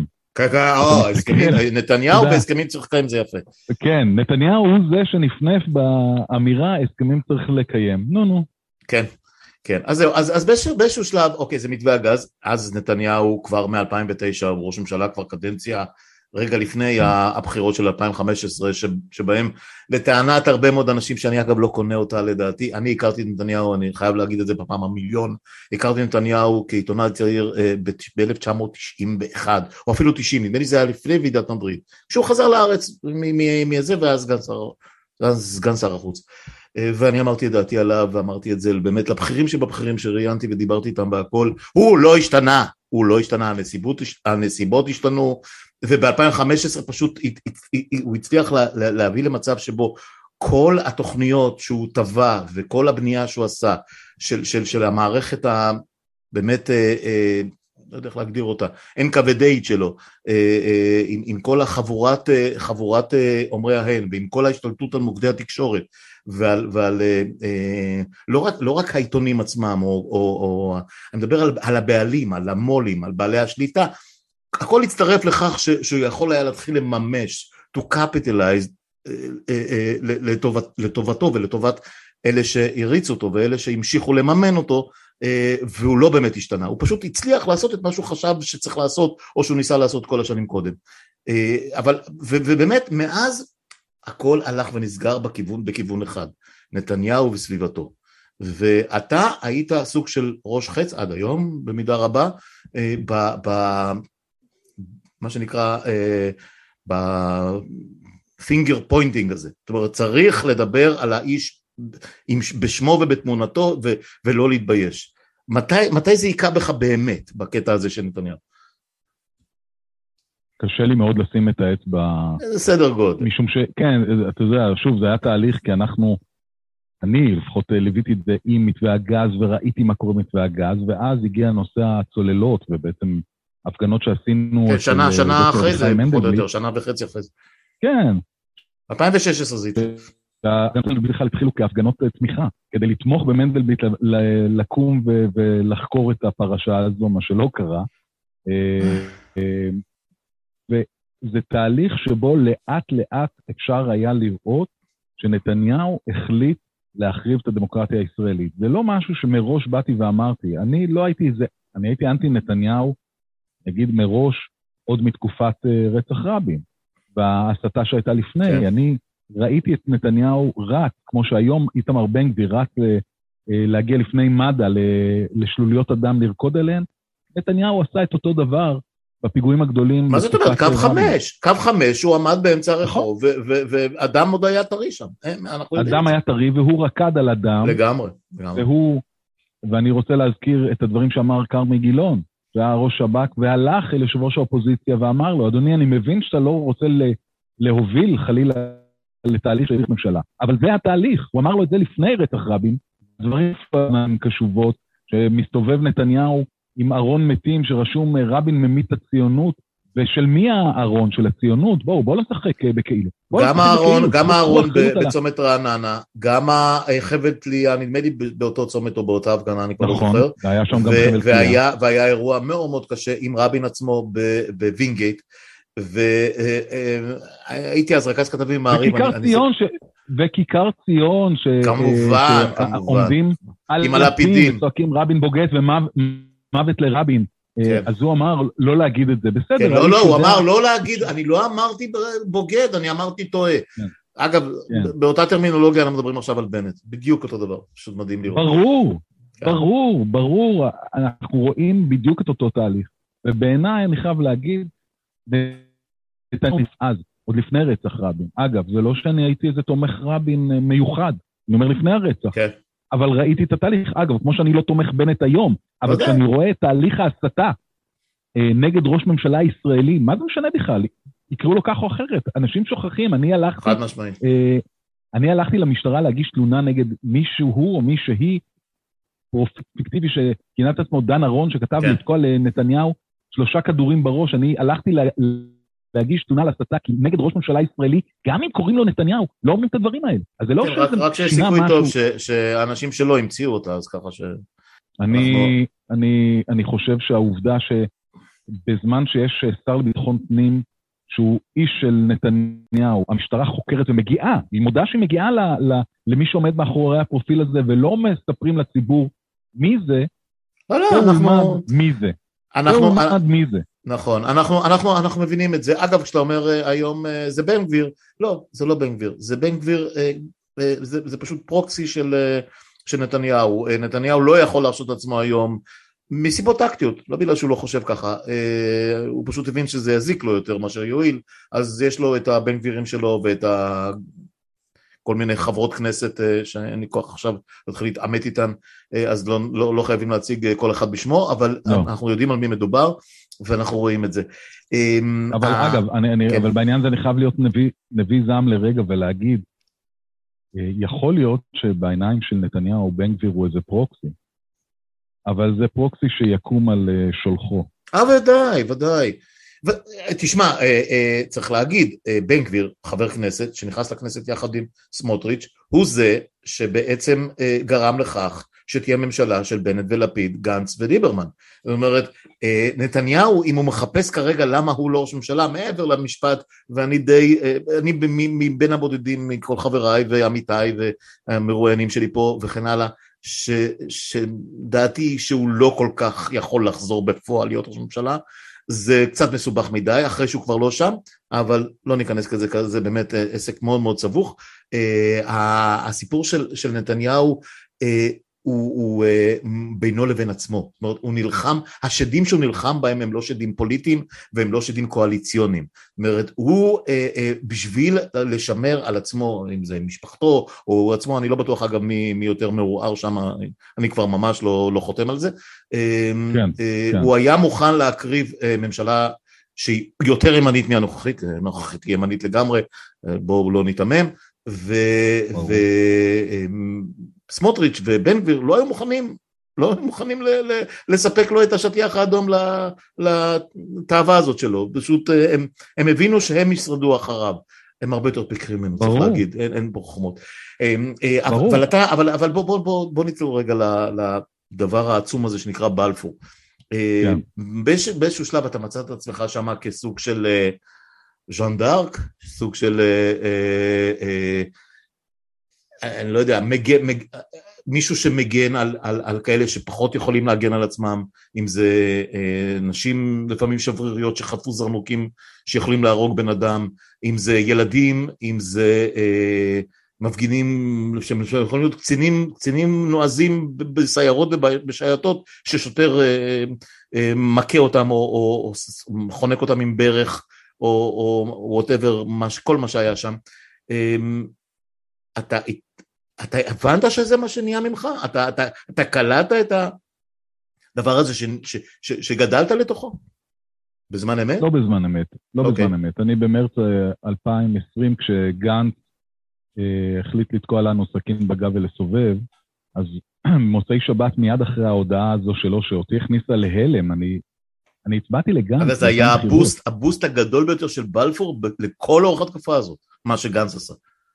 נתניהו בהסכמים צריך לקיים, זה יפה. כן, נתניהו הוא זה שנפנף באמירה, הסכמים צריך לקיים. נו, נו. כן. כן, אז זהו, אז, אז באיזשהו, באיזשהו שלב, אוקיי, זה מתווה הגז, אז נתניהו כבר מ-אלפיים ותשע, הוא ראש ממשלה כבר קדנציה, רגע לפני הבחירות של אלפיים וחמש עשרה, שבהם לטענת הרבה מאוד אנשים, שאני אגב לא קונה אותה לדעתי, אני הכרתי את נתניהו, אני חייב להגיד את זה בפעם המיליון, הכרתי את נתניהו כעיתונאי צעיר ב-אלף תשע מאות תשעים ואחת, או אפילו תשעים, נדמה לי זה היה לפני ועידת מדריד, כשהוא חזר לארץ מזה, והיה סגן שר, סגן שר החוץ. ואני אמרתי את דעתי עליו, ואמרתי את זה באמת לבחירים שבבחירים שראיינתי ודיברתי איתם בהכל, הוא לא השתנה, הוא לא השתנה, הנסיבות, הנסיבות השתנו, וב-אלפיים וחמש עשרה פשוט הוא הצליח להביא למצב שבו כל התוכניות שהוא טבע, וכל הבנייה שהוא עשה, של, של, של המערכת ה... באמת, לא יודע איך להגדיר אותה, אין כבדאית שלו, עם, עם כל החבורת, חבורת אומרי ההן, ועם כל ההשתלטות על מוקדי התקשורת, ועל, ועל לא רק, לא רק העיתונים עצמם, או, או, או, אני מדבר על, על הבעלים, על המולים, על בעלי השליטה, הכל הצטרף לכך ש, שהוא יכול היה להתחיל לממש, to capitalize, לטובת, לטובתו ולטובת אלה שהריצו אותו, ואלה שהמשיכו לממן אותו, והוא לא באמת השתנה, הוא פשוט הצליח לעשות את מה שהוא חשב שצריך לעשות, או שהוא ניסה לעשות כל השנים קודם. אבל, ובאמת, מאז הכל הלך ונסגר בכיוון, בכיוון אחד, נתניהו וסביבתו. ואתה היית סוג של ראש חץ עד היום, במידה רבה, ב, ב, מה שנקרא, בפינגר פוינטינג הזה. זאת אומרת, צריך לדבר על האיש בשמו ובתמונתו, ו, ולא להתבייש. מתי, מתי זה יקע בך באמת, בקטע הזה של נתניהו? קשה לי מאוד לשים את האצבע. זה סדר גודל. משום ש... כן, אתה יודע, שוב, זה היה תהליך, כי אנחנו, אני לפחות ליוויתי את זה עם מתווה הגז, וראיתי מה קורה מתווה הגז, ואז הגיע נושא הצוללות, ובעצם הפגנות שעשינו... כן, שנה, שנה אחרי זה, פחות או יותר, שנה וחצי אחרי זה. כן. אלפיים ושש עשרה זה התחיל. ההפגנות בכלל התחילו כהפגנות תמיכה, כדי לתמוך במנדלבליט לקום ולחקור את הפרשה הזו, מה שלא קרה. וזה תהליך שבו לאט לאט אפשר היה לראות שנתניהו החליט להחריב את הדמוקרטיה הישראלית. זה לא משהו שמראש באתי ואמרתי, אני לא הייתי זה, אני הייתי אנטי נתניהו, נגיד מראש, עוד מתקופת רצח רבין, בהסתה שהייתה לפני. כן. אני ראיתי את נתניהו רק, כמו שהיום איתמר בן גביר, רק להגיע לפני מד"א, לשלוליות אדם לרקוד אליהן, נתניהו עשה את אותו דבר בפיגועים הגדולים. מה זאת אומרת? קו חמש, קו חמש, הוא עמד באמצע הרחוב, ואדם עוד היה טרי שם. אדם היה טרי, והוא רקד על אדם. לגמרי. והוא, ואני רוצה להזכיר את הדברים שאמר כרמי גילון, שהיה ראש שב"כ, והלך אל יושב ראש האופוזיציה ואמר לו, אדוני, אני מבין שאתה לא רוצה להוביל חלילה לתהליך של ממשלה, אבל זה התהליך. הוא אמר לו את זה לפני רצח רבין, דברים קשובות, שמסתובב נתניהו עם ארון מתים שרשום רבין ממית הציונות, ושל מי הארון של הציונות? בואו, בואו לשחק בכאילו. גם הארון, גם הארון בצומת רעננה, גם החבל תלייה, נדמה לי באותו צומת או באותה הפגנה, אני כבר לא זוכר. נכון, היה שם גם חבל תלייה. והיה אירוע מאוד מאוד קשה עם רבין עצמו בווינגייט, והייתי אז רכז כתבים מעריב. וכיכר ציון, וכיכר ציון, כמובן, כמובן. עם הלפידים. וצועקים רבין בוגד ומוות לרבין. אז הוא אמר לא להגיד את זה, בסדר. לא, לא, הוא אמר לא להגיד, אני לא אמרתי בוגד, אני אמרתי טועה. אגב, באותה טרמינולוגיה אנחנו מדברים עכשיו על בנט, בדיוק אותו דבר, פשוט מדהים לראות. ברור, ברור, ברור, אנחנו רואים בדיוק את אותו תהליך, ובעיניי אני חייב להגיד, אז, עוד לפני רצח רבין, אגב, זה לא שאני הייתי איזה תומך רבין מיוחד, אני אומר לפני הרצח, אבל ראיתי את התהליך, אגב, כמו שאני לא תומך בנט היום, אבל כשאני רואה את תהליך ההסתה נגד ראש ממשלה ישראלי, מה זה משנה בכלל? יקראו לו כך או אחרת, אנשים שוכחים, אני הלכתי, חד משמעית. אני הלכתי למשטרה להגיש תלונה נגד מישהו הוא או מי שהיא, פיקטיבי שכינה את עצמו דן ארון, שכתב לי את כל נתניהו, שלושה כדורים בראש, אני הלכתי להגיש תלונה להסתה נגד ראש ממשלה ישראלי, גם אם קוראים לו נתניהו, לא אומרים את הדברים האלה. אז זה לא שזה... רק שיש סיכוי טוב שאנשים שלא המציאו אותה, אז ככה ש... אני, אני, אני חושב שהעובדה שבזמן שיש שר לביטחון פנים, שהוא איש של נתניהו, המשטרה חוקרת ומגיעה, היא מודה שהיא מגיעה ל, ל, למי שעומד מאחורי הפרופיל הזה, ולא מספרים לציבור מי זה, לא, לא, אנחנו... מי זה. אנחנו... מי זה. נכון, אנחנו, אנחנו, אנחנו מבינים את זה. אגב, כשאתה אומר היום זה בן גביר, לא, זה לא בן גביר, זה בן גביר, זה, זה פשוט פרוקסי של, של נתניהו. נתניהו לא יכול להרשות את עצמו היום, מסיבות טקטיות, לא בגלל שהוא לא חושב ככה, הוא פשוט הבין שזה יזיק לו יותר מאשר יועיל, אז יש לו את הבן גבירים שלו ואת ה... כל מיני חברות כנסת שאין לי כוח עכשיו להתחיל להתעמת איתן, אז לא, לא, לא חייבים להציג כל אחד בשמו, אבל לא. אנחנו יודעים על מי מדובר, ואנחנו רואים את זה. אבל ה... אגב, אני, אני, כן. אבל בעניין זה אני חייב להיות נביא, נביא זעם לרגע ולהגיד, יכול להיות שבעיניים של נתניהו בן גביר הוא איזה פרוקסי, אבל זה פרוקסי שיקום על שולחו. אה, ודאי, ודאי. תשמע, צריך להגיד, בן גביר, חבר כנסת, שנכנס לכנסת יחד עם סמוטריץ', הוא זה שבעצם גרם לכך שתהיה ממשלה של בנט ולפיד, גנץ וליברמן. זאת אומרת, נתניהו, אם הוא מחפש כרגע למה הוא לא ראש ממשלה, מעבר למשפט, ואני די, אני מבין הבודדים מכל חבריי ועמיתיי והמרואיינים שלי פה וכן הלאה, ש, שדעתי שהוא לא כל כך יכול לחזור בפועל להיות ראש ממשלה, זה קצת מסובך מדי, אחרי שהוא כבר לא שם, אבל לא ניכנס כזה, זה באמת עסק מאוד מאוד סבוך. הסיפור של, של נתניהו, הוא, הוא בינו לבין עצמו, זאת אומרת, הוא נלחם, השדים שהוא נלחם בהם הם לא שדים פוליטיים, והם לא שדים קואליציוניים, זאת אומרת, הוא בשביל לשמר על עצמו, אם זה משפחתו, או עצמו, אני לא בטוח אגב מי, מי יותר מעורער שם, אני כבר ממש לא, לא חותם על זה, כן, כן. הוא היה מוכן להקריב ממשלה, שהיא יותר ימנית מהנוכחית, נוכחית היא ימנית לגמרי, בואו לא נתמם, ו... ו... סמוטריץ' ובן גביר לא היו מוכנים לא מוכנים ל- ל- לספק לו את השטיח האדום לתאווה הזאת שלו, פשוט הם, הם הבינו שהם ישרדו אחריו, הם הרבה יותר פיקרים ממנו, צריך להגיד, אין, אין פה חוכמות. ברור. אבל, אתה, אבל, אבל בוא, בוא, בוא, בוא ניצור רגע לדבר העצום הזה שנקרא בלפור. כן. באיז, באיזשהו שלב אתה מצאת את עצמך שם כסוג של ז'אן דארק, סוג של, אה, אה, אה, אני לא יודע, מג, מג, מישהו שמגן על, על, על כאלה שפחות יכולים להגן על עצמם, אם זה אה, נשים לפעמים שבריריות שחטפו זרנוקים שיכולים להרוג בן אדם, אם זה ילדים, אם זה אה, מפגינים שיכולים להיות קצינים, קצינים נועזים בסיירות ובשייטות ששוטר אה, אה, מכה אותם או, או, או חונק אותם עם ברך או, או whatever, כל מה שהיה שם. אה, אתה אתה הבנת שזה מה שנהיה ממך? אתה, אתה, אתה קלטת את הדבר הזה ש, ש, ש, שגדלת לתוכו? בזמן אמת? לא בזמן אמת, לא okay. בזמן אמת. אני במרץ אלפיים ועשרים, כשגנץ אה, החליט לתקוע לנו סכין בגב ולסובב, אז מוצאי שבת מיד אחרי ההודעה הזו שלו, שאותי הכניסה להלם, אני, אני הצבעתי לגנץ. אבל זה היה הבוסט, הבוסט הגדול ביותר של בלפור, לכל אורך התקופה הזאת, מה שגנץ עשה.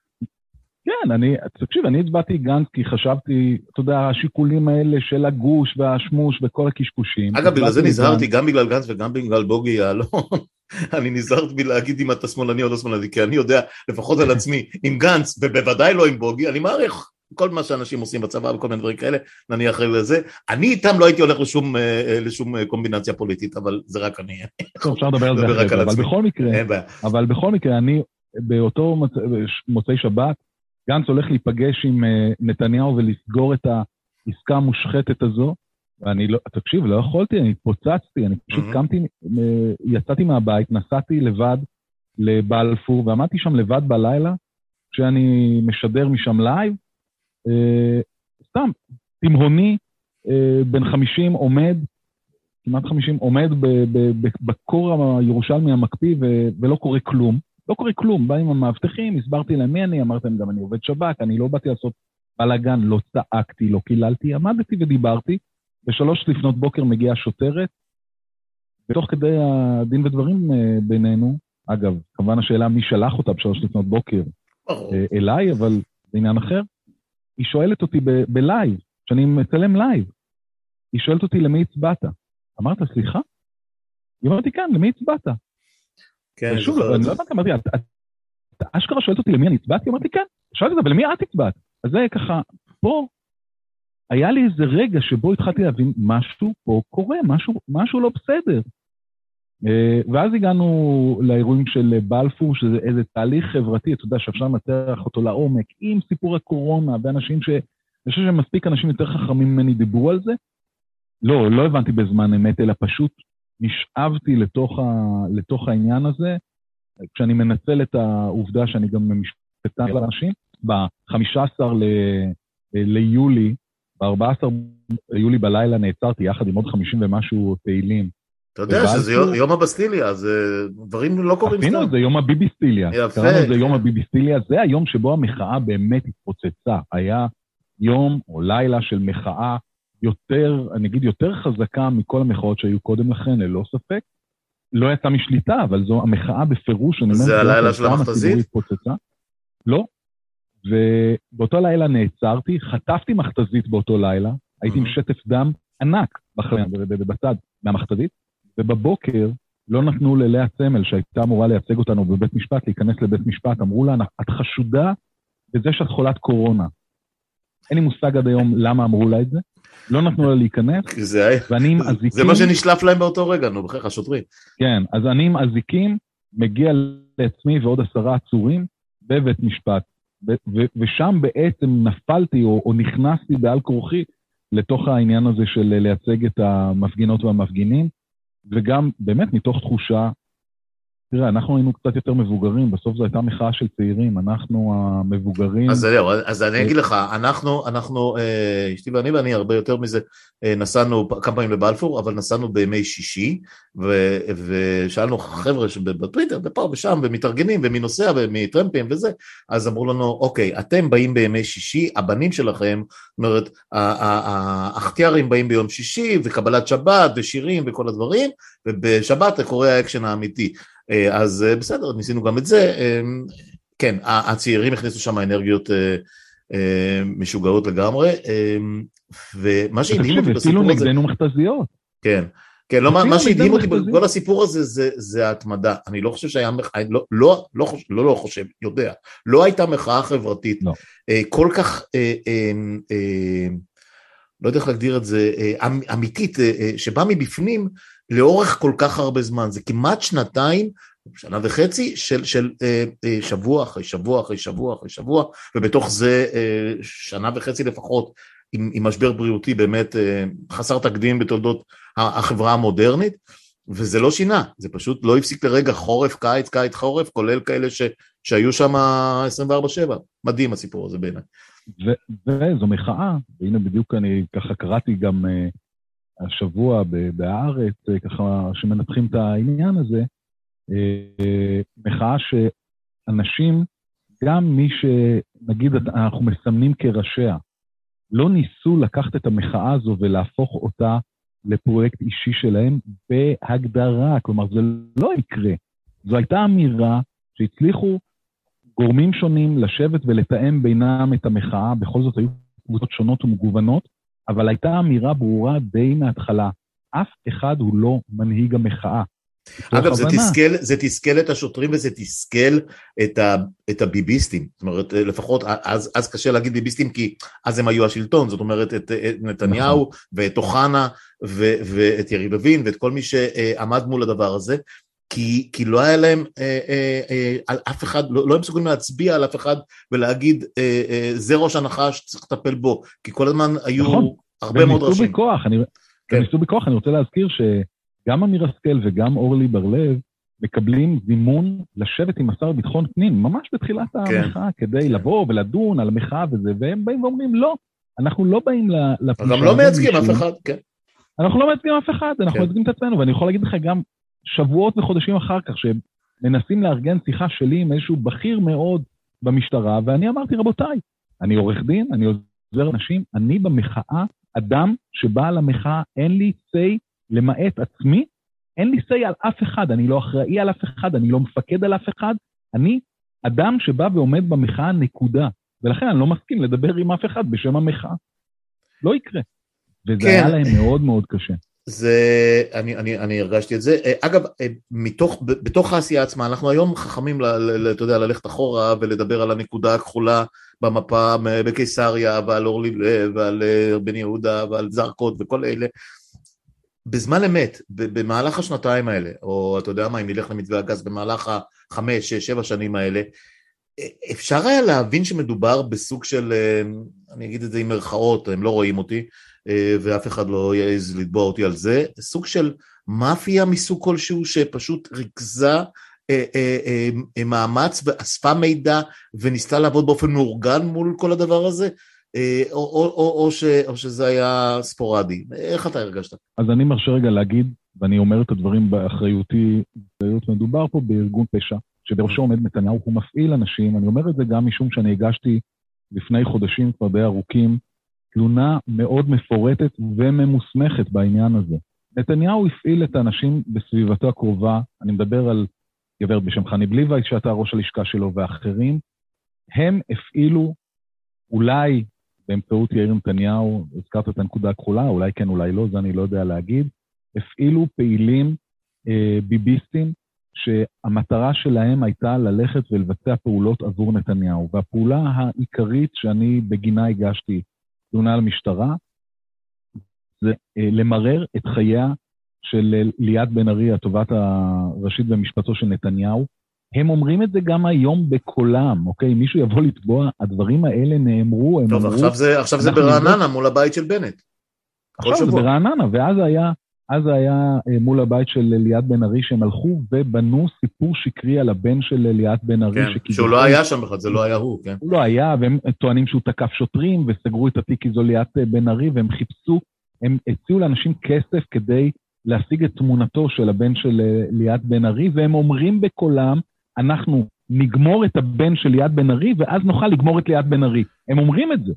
כן, אני, תקשיב, אני הצבעתי גנץ כי חשבתי, אתה יודע, השיקולים האלה של הגוש והשמוש וכל הקשקושים. אגב, בגלל זה נזהרתי, גם בגלל גנץ וגם בגלל בוגי יעלון, אני נזהרתי בלהגיד אם אתה שמאלני או לא שמאלני, כי אני יודע לפחות על עצמי, עם גנץ, ובוודאי לא עם בוגי, אני מעריך כל מה שאנשים עושים בצבא וכל מיני דברים כאלה, נניח לזה, אני איתם לא הייתי הולך לשום, לשום קומבינציה פוליטית, אבל זה רק אני. טוב, אפשר לדבר על זה אחרי זה, אבל בכל מקרה, אבל בכל מקרה, אני באותו מוצאי שבת, גנץ הולך להיפגש עם נתניהו ולסגור את העסקה המושחתת הזו, ואני לא, תקשיב, לא יכולתי, אני התפוצצתי, אני פשוט mm-hmm. קמתי, יצאתי מהבית, נסעתי לבד לבלפור, ועמדתי שם לבד בלילה, כשאני משדר משם לייב, אה, סתם, תימהוני, אה, בן חמישים עומד, כמעט חמישים עומד ב, ב, ב, בקור הירושלמי המקפיא, ו, ולא קורה כלום. לא קורה כלום, בא עם המאבטחים, הסברתי להם מי אני, אמרתם גם אני עובד שב"כ, אני לא באתי לעשות בלגן, לא צעקתי, לא קיללתי, עמדתי ודיברתי, בשלוש לפנות בוקר מגיעה שוטרת, ותוך כדי הדין ודברים בינינו, אגב, כמובן השאלה מי שלח אותה בשלוש לפנות בוקר אליי, אבל בעניין אחר, היא שואלת אותי ב- בלייב, שאני מצלם לייב, היא שואלת אותי למי הצבעת, אמרת סליחה? היא אמרתי כאן, למי הצבעת? כן, ושוב, אני לא יודעת, אמרתי, אתה אשכרה שואלת אותי למי אני הצבעתי? אמרתי, כן, שאלתי אותה, ולמי את הצבעת? אז זה ככה, פה, היה לי איזה רגע שבו התחלתי להבין, משהו פה קורה, משהו, משהו לא בסדר. ואז הגענו לאירועים של בלפור, שזה איזה תהליך חברתי, אתה יודע, שאפשר לנתח אותו לעומק, עם סיפור הקורונה, באנשים ש... אני חושב שמספיק אנשים יותר חכמים ממני דיברו על זה. לא, לא הבנתי בזמן אמת, אלא פשוט נשאבתי לתוך, ה... לתוך העניין הזה, כשאני מנצל את העובדה שאני גם משפטן לאנשים, ב-חמישה עשר ל... ליולי, ב-ארבעה עשר ליולי בלילה נעצרתי יחד עם עוד חמישים ומשהו פעילים. אתה יודע שזה יום הבסטיליה, אז דברים לא קורים סתם. אפילו זה יום הביביסטיליה. יפה. קראנו זה יום הביביסטיליה, זה היום שבו המחאה באמת התפוצצה. היה יום או לילה של מחאה יותר, אני אגיד יותר חזקה מכל המחאות שהיו קודם לכן, ללא ספק. לא יצא משליטה, אבל זו המחאה בפירוש. זה הלילה של המכתזית? לא. ובאותו לילה נעצרתי, חטפתי מכתזית באותו לילה, הייתי עם שטף דם ענק בצד מהמכתזית, ובבוקר לא נתנו ללאה צמל, שהייתה אמורה לייצג אותנו בבית משפט, להיכנס לבית משפט, אמרו לה, את חשודה בזה שאת חולת קורונה. אין לי מושג עד היום למה אמרו לה את זה, לא נתנו לה להיכנס, ואני עם אזיקים... זה מה שנשלף להם באותו רגע, נו, בכך השוטרים. כן, אז אני עם אזיקים, מגיע לעצמי ועוד עשרה עצורים, בבית משפט, ושם בעצם נפלתי או, או נכנסתי בעל כורחי לתוך העניין הזה של לייצג את המפגינות והמפגינים, וגם באמת מתוך תחושה תראה, אנחנו היינו קצת יותר מבוגרים, בסוף זו הייתה מחאה של צעירים, אנחנו המבוגרים. אז זהו, אז אני אגיד לך, אנחנו, אנחנו, אשתי ואני ואני הרבה יותר מזה, נסענו כמה פעמים לבלפור, אבל נסענו בימי שישי, ושאלנו חבר'ה בטוויטר, ופה ושם, ומתארגנים, ומי נוסע, ומטרמפים וזה, אז אמרו לנו, אוקיי, אתם באים בימי שישי, הבנים שלכם, זאת אומרת, האחתיארים באים ביום שישי, וקבלת שבת, ושירים, וכל הדברים, ובשבת קורה האקשן האמיתי. אז בסדר, ניסינו גם את זה, כן, הצעירים הכניסו שם אנרגיות משוגעות לגמרי, ומה שהדהים אותי בסיפור הזה... אפילו נגדנו מכתזיות. כן, כן, מה שהדהים אותי בכל הסיפור הזה, זה ההתמדה. אני לא חושב שהיה מחאה, לא, לא חושב, יודע, לא הייתה מחאה חברתית, כל כך, לא יודע איך להגדיר את זה, אמיתית, שבא מבפנים, לאורך כל כך הרבה זמן, זה כמעט שנתיים, שנה וחצי, של, של אה, אה, שבוע אחרי שבוע אחרי שבוע אחרי שבוע, ובתוך זה אה, שנה וחצי לפחות, עם, עם משבר בריאותי באמת אה, חסר תקדים בתולדות החברה המודרנית, וזה לא שינה, זה פשוט לא הפסיק לרגע חורף, קיץ, קיץ, חורף, כולל כאלה ש, שהיו שם עשרים וארבע שבע, מדהים הסיפור הזה בעיניי. וזו מחאה, והנה בדיוק אני ככה קראתי גם... אה... השבוע בארץ, ככה שמנתחים את העניין הזה, מחאה שאנשים, גם מי שנגיד אנחנו מסמנים כראשיה, לא ניסו לקחת את המחאה הזו ולהפוך אותה לפרויקט אישי שלהם בהגדרה, כלומר זה לא יקרה. זו הייתה אמירה שהצליחו גורמים שונים לשבת ולתאם בינם את המחאה, בכל זאת היו קבוצות שונות ומגוונות, אבל הייתה אמירה ברורה די מההתחלה, אף אחד הוא לא מנהיג המחאה. אגב, זה תסכל, זה תסכל את השוטרים וזה תסכל את, ה, את הביביסטים, זאת אומרת, לפחות, אז, אז קשה להגיד ביביסטים, כי אז הם היו השלטון, זאת אומרת, את, את נתניהו ואת אוחנה ו, ואת יריב לוין ואת כל מי שעמד מול הדבר הזה, כי, כי לא היה להם אה, אה, אה, על אף אחד, לא, לא הם מסוגלים להצביע על אף אחד ולהגיד, אה, אה, זה ראש הנחש שצריך לטפל בו, כי כל הזמן היו נכון. הרבה מאוד ראשים. בכוח, אני, כן. וניסו בכוח, אני רוצה להזכיר שגם אמיר השכל וגם אורלי בר-לב מקבלים זימון לשבת עם השר ביטחון פנים, ממש בתחילת כן. המחאה, כדי כן. לבוא ולדון על המחאה וזה, והם באים ואומרים, לא, אנחנו לא באים לפגישה. גם לא מייצגים אף אחד, כן. אנחנו לא מייצגים אף אחד, אנחנו כן. מייצגים את עצמנו, ואני יכול להגיד לך גם שבועות וחודשים אחר כך, שמנסים לארגן שיחה שלי עם איזשהו בכיר מאוד במשטרה, ואני אמרתי, רבותיי, אני עורך דין, אני עוזר אנשים, אני במחאה, אדם שבא למחאה, אין לי סי למעט עצמי, אין לי סי על אף אחד, אני לא אחראי על אף אחד, אני לא מפקד על אף אחד, אני אדם שבא ועומד במחאה נקודה, ולכן אני לא מסכים לדבר עם אף אחד בשם המחאה. לא יקרה. וזה כן. היה להם מאוד מאוד קשה. זה, אני, אני, אני הרגשתי את זה. אגב, מתוך, בתוך העשייה עצמה, אנחנו היום חכמים, ל, ל, אתה יודע, ללכת אחורה ולדבר על הנקודה הכחולה במפה בקיסריה, ועל אורלי לב, ועל בן יהודה, ועל זרקות וכל אלה. בזמן אמת, במהלך השנתיים האלה, או אתה יודע מה, אם נלך למתווה הגז במהלך החמש, שש, שבע שנים האלה, אפשר היה להבין שמדובר בסוג של, אני אגיד את זה עם מרכאות, הם לא רואים אותי, ואף אחד לא יעז לתבוע אותי על זה, סוג של מאפיה מסוג כלשהו שפשוט ריכזה מאמץ ואספה מידע וניסתה לעבוד באופן מאורגן מול כל הדבר הזה, או, או, או, או, ש, או שזה היה ספורדי. איך אתה הרגשת? אז אני מרשה רגע להגיד, ואני אומר את הדברים באחריותי, מדובר פה בארגון פשע, שבראשו עומד נתניהו, הוא מפעיל אנשים, אני אומר את זה גם משום שאני הגשתי לפני חודשים כבר די ארוכים, תלונה מאוד מפורטת וממוסמכת בעניין הזה. נתניהו הפעיל את האנשים בסביבתו הקרובה, אני מדבר על גבר בשם חני בליבייס, שאתה ראש הלשכה שלו ואחרים, הם הפעילו אולי באמצעות יאיר נתניהו, הזכרת את הנקודה הכחולה, אולי כן, אולי לא, זה אני לא יודע להגיד, הפעילו פעילים אה, ביביסטים, שהמטרה שלהם הייתה ללכת ולבצע פעולות עבור נתניהו, והפעולה העיקרית שאני בגינה הגשתי תלונה למשטרה, זה אה, למרר את חייה של ליאת בן ארי, הטובת הראשית במשפטו של נתניהו. הם אומרים את זה גם היום בקולם, אוקיי? מישהו יבוא לתבוע, הדברים האלה נאמרו, הם טוב, אמרו... עכשיו זה, עכשיו זה ברעננה מול הבית של בנט. עכשיו זה ברעננה, ואז היה אז זה היה מול הבית של ליאת בן ארי, שהם הלכו ובנו סיפור שקרי על הבן של ליאת בן ארי. כן, שהוא לא היה שם בכלל, זה לא היה הוא, כן. הוא לא היה, והם טוענים שהוא תקף שוטרים, וסגרו את התיק כי זו ליאת בן ארי, והם חיפשו, הם הציעו לאנשים כסף כדי להשיג את תמונתו של הבן של ליאת בן ארי, והם אומרים בקולם, אנחנו נגמור את הבן של ליאת בן ארי, ואז נוכל לגמור את ליאת בן ארי. הם אומרים את זה.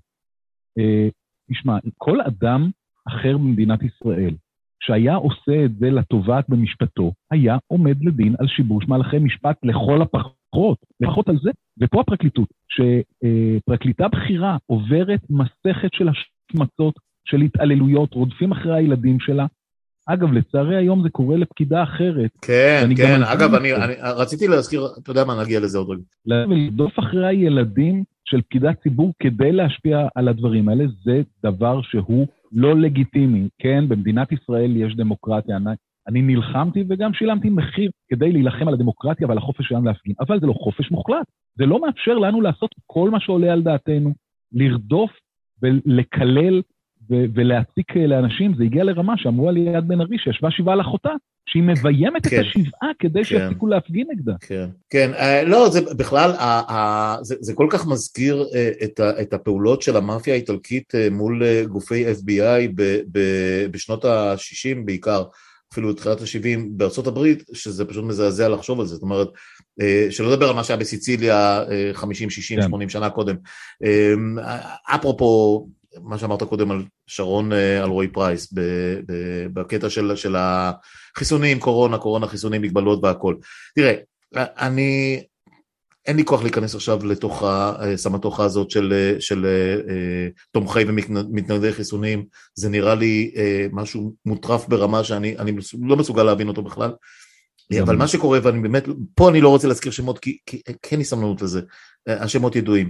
תשמע, כל אדם אחר במדינת ישראל, שהיה עושה את זה לטובת במשפטו, היה עומד לדין על שיבוש מהלכי משפט לכל הפחות, לפחות על זה. ופה הפרקליטות, שפרקליטה בכירה עוברת מסכת של השמצות, של התעללויות, רודפים אחרי הילדים שלה. אגב, לצערי היום זה קורה לפקידה אחרת. כן, כן, אגב, אני, אני רציתי להזכיר, אתה יודע מה, נגיע לזה עוד רגע. ולרדוף אחרי הילדים של פקידת ציבור כדי להשפיע על הדברים האלה, זה דבר שהוא לא לגיטימי. כן, במדינת ישראל יש דמוקרטיה, אני, אני נלחמתי וגם שילמתי מחיר כדי להילחם על הדמוקרטיה ועל החופש שלנו להפגין, אבל זה לא חופש מוחלט. זה לא מאפשר לנו לעשות כל מה שעולה על דעתנו, לרדוף ולקלל ו- ולהציק לאנשים. זה הגיע לרמה שאמרו על ליאת בן ארי שישבה שבעה על אחותה, שהיא מביימת כן. את השבעה כדי כן. שיפסיקו להפגין נגדה. כן, כן. Uh, לא, זה בכלל, uh, uh, זה, זה כל כך מזכיר uh, את, ה- את הפעולות של המאפיה האיטלקית uh, מול uh, גופי אף בי איי ב- ב- בשנות ה-שישים בעיקר, אפילו בתחילת ה-שבעים בארצות הברית, שזה פשוט מזעזע לחשוב על זה. זאת אומרת, uh, שלא לדבר על מה שהיה בסיציליה uh, חמישים, שישים, כן. שמונים שנה קודם. Uh, אפרופו, מה שאמרת קודם על שרון, על רועי פרייס, בקטע של, של החיסונים, קורונה, קורונה, חיסונים, מגבלות והכל. תראה, אני, אין לי כוח להיכנס עכשיו לתוך הסמטוחה הזאת של, של תומכי ומתנגדי חיסונים, זה נראה לי משהו מוטרף ברמה שאני אני לא מסוגל להבין אותו בכלל, אבל מה שקורה, ואני באמת, פה אני לא רוצה להזכיר שמות, כי, כי כן יש סמנות לזה, השמות ידועים.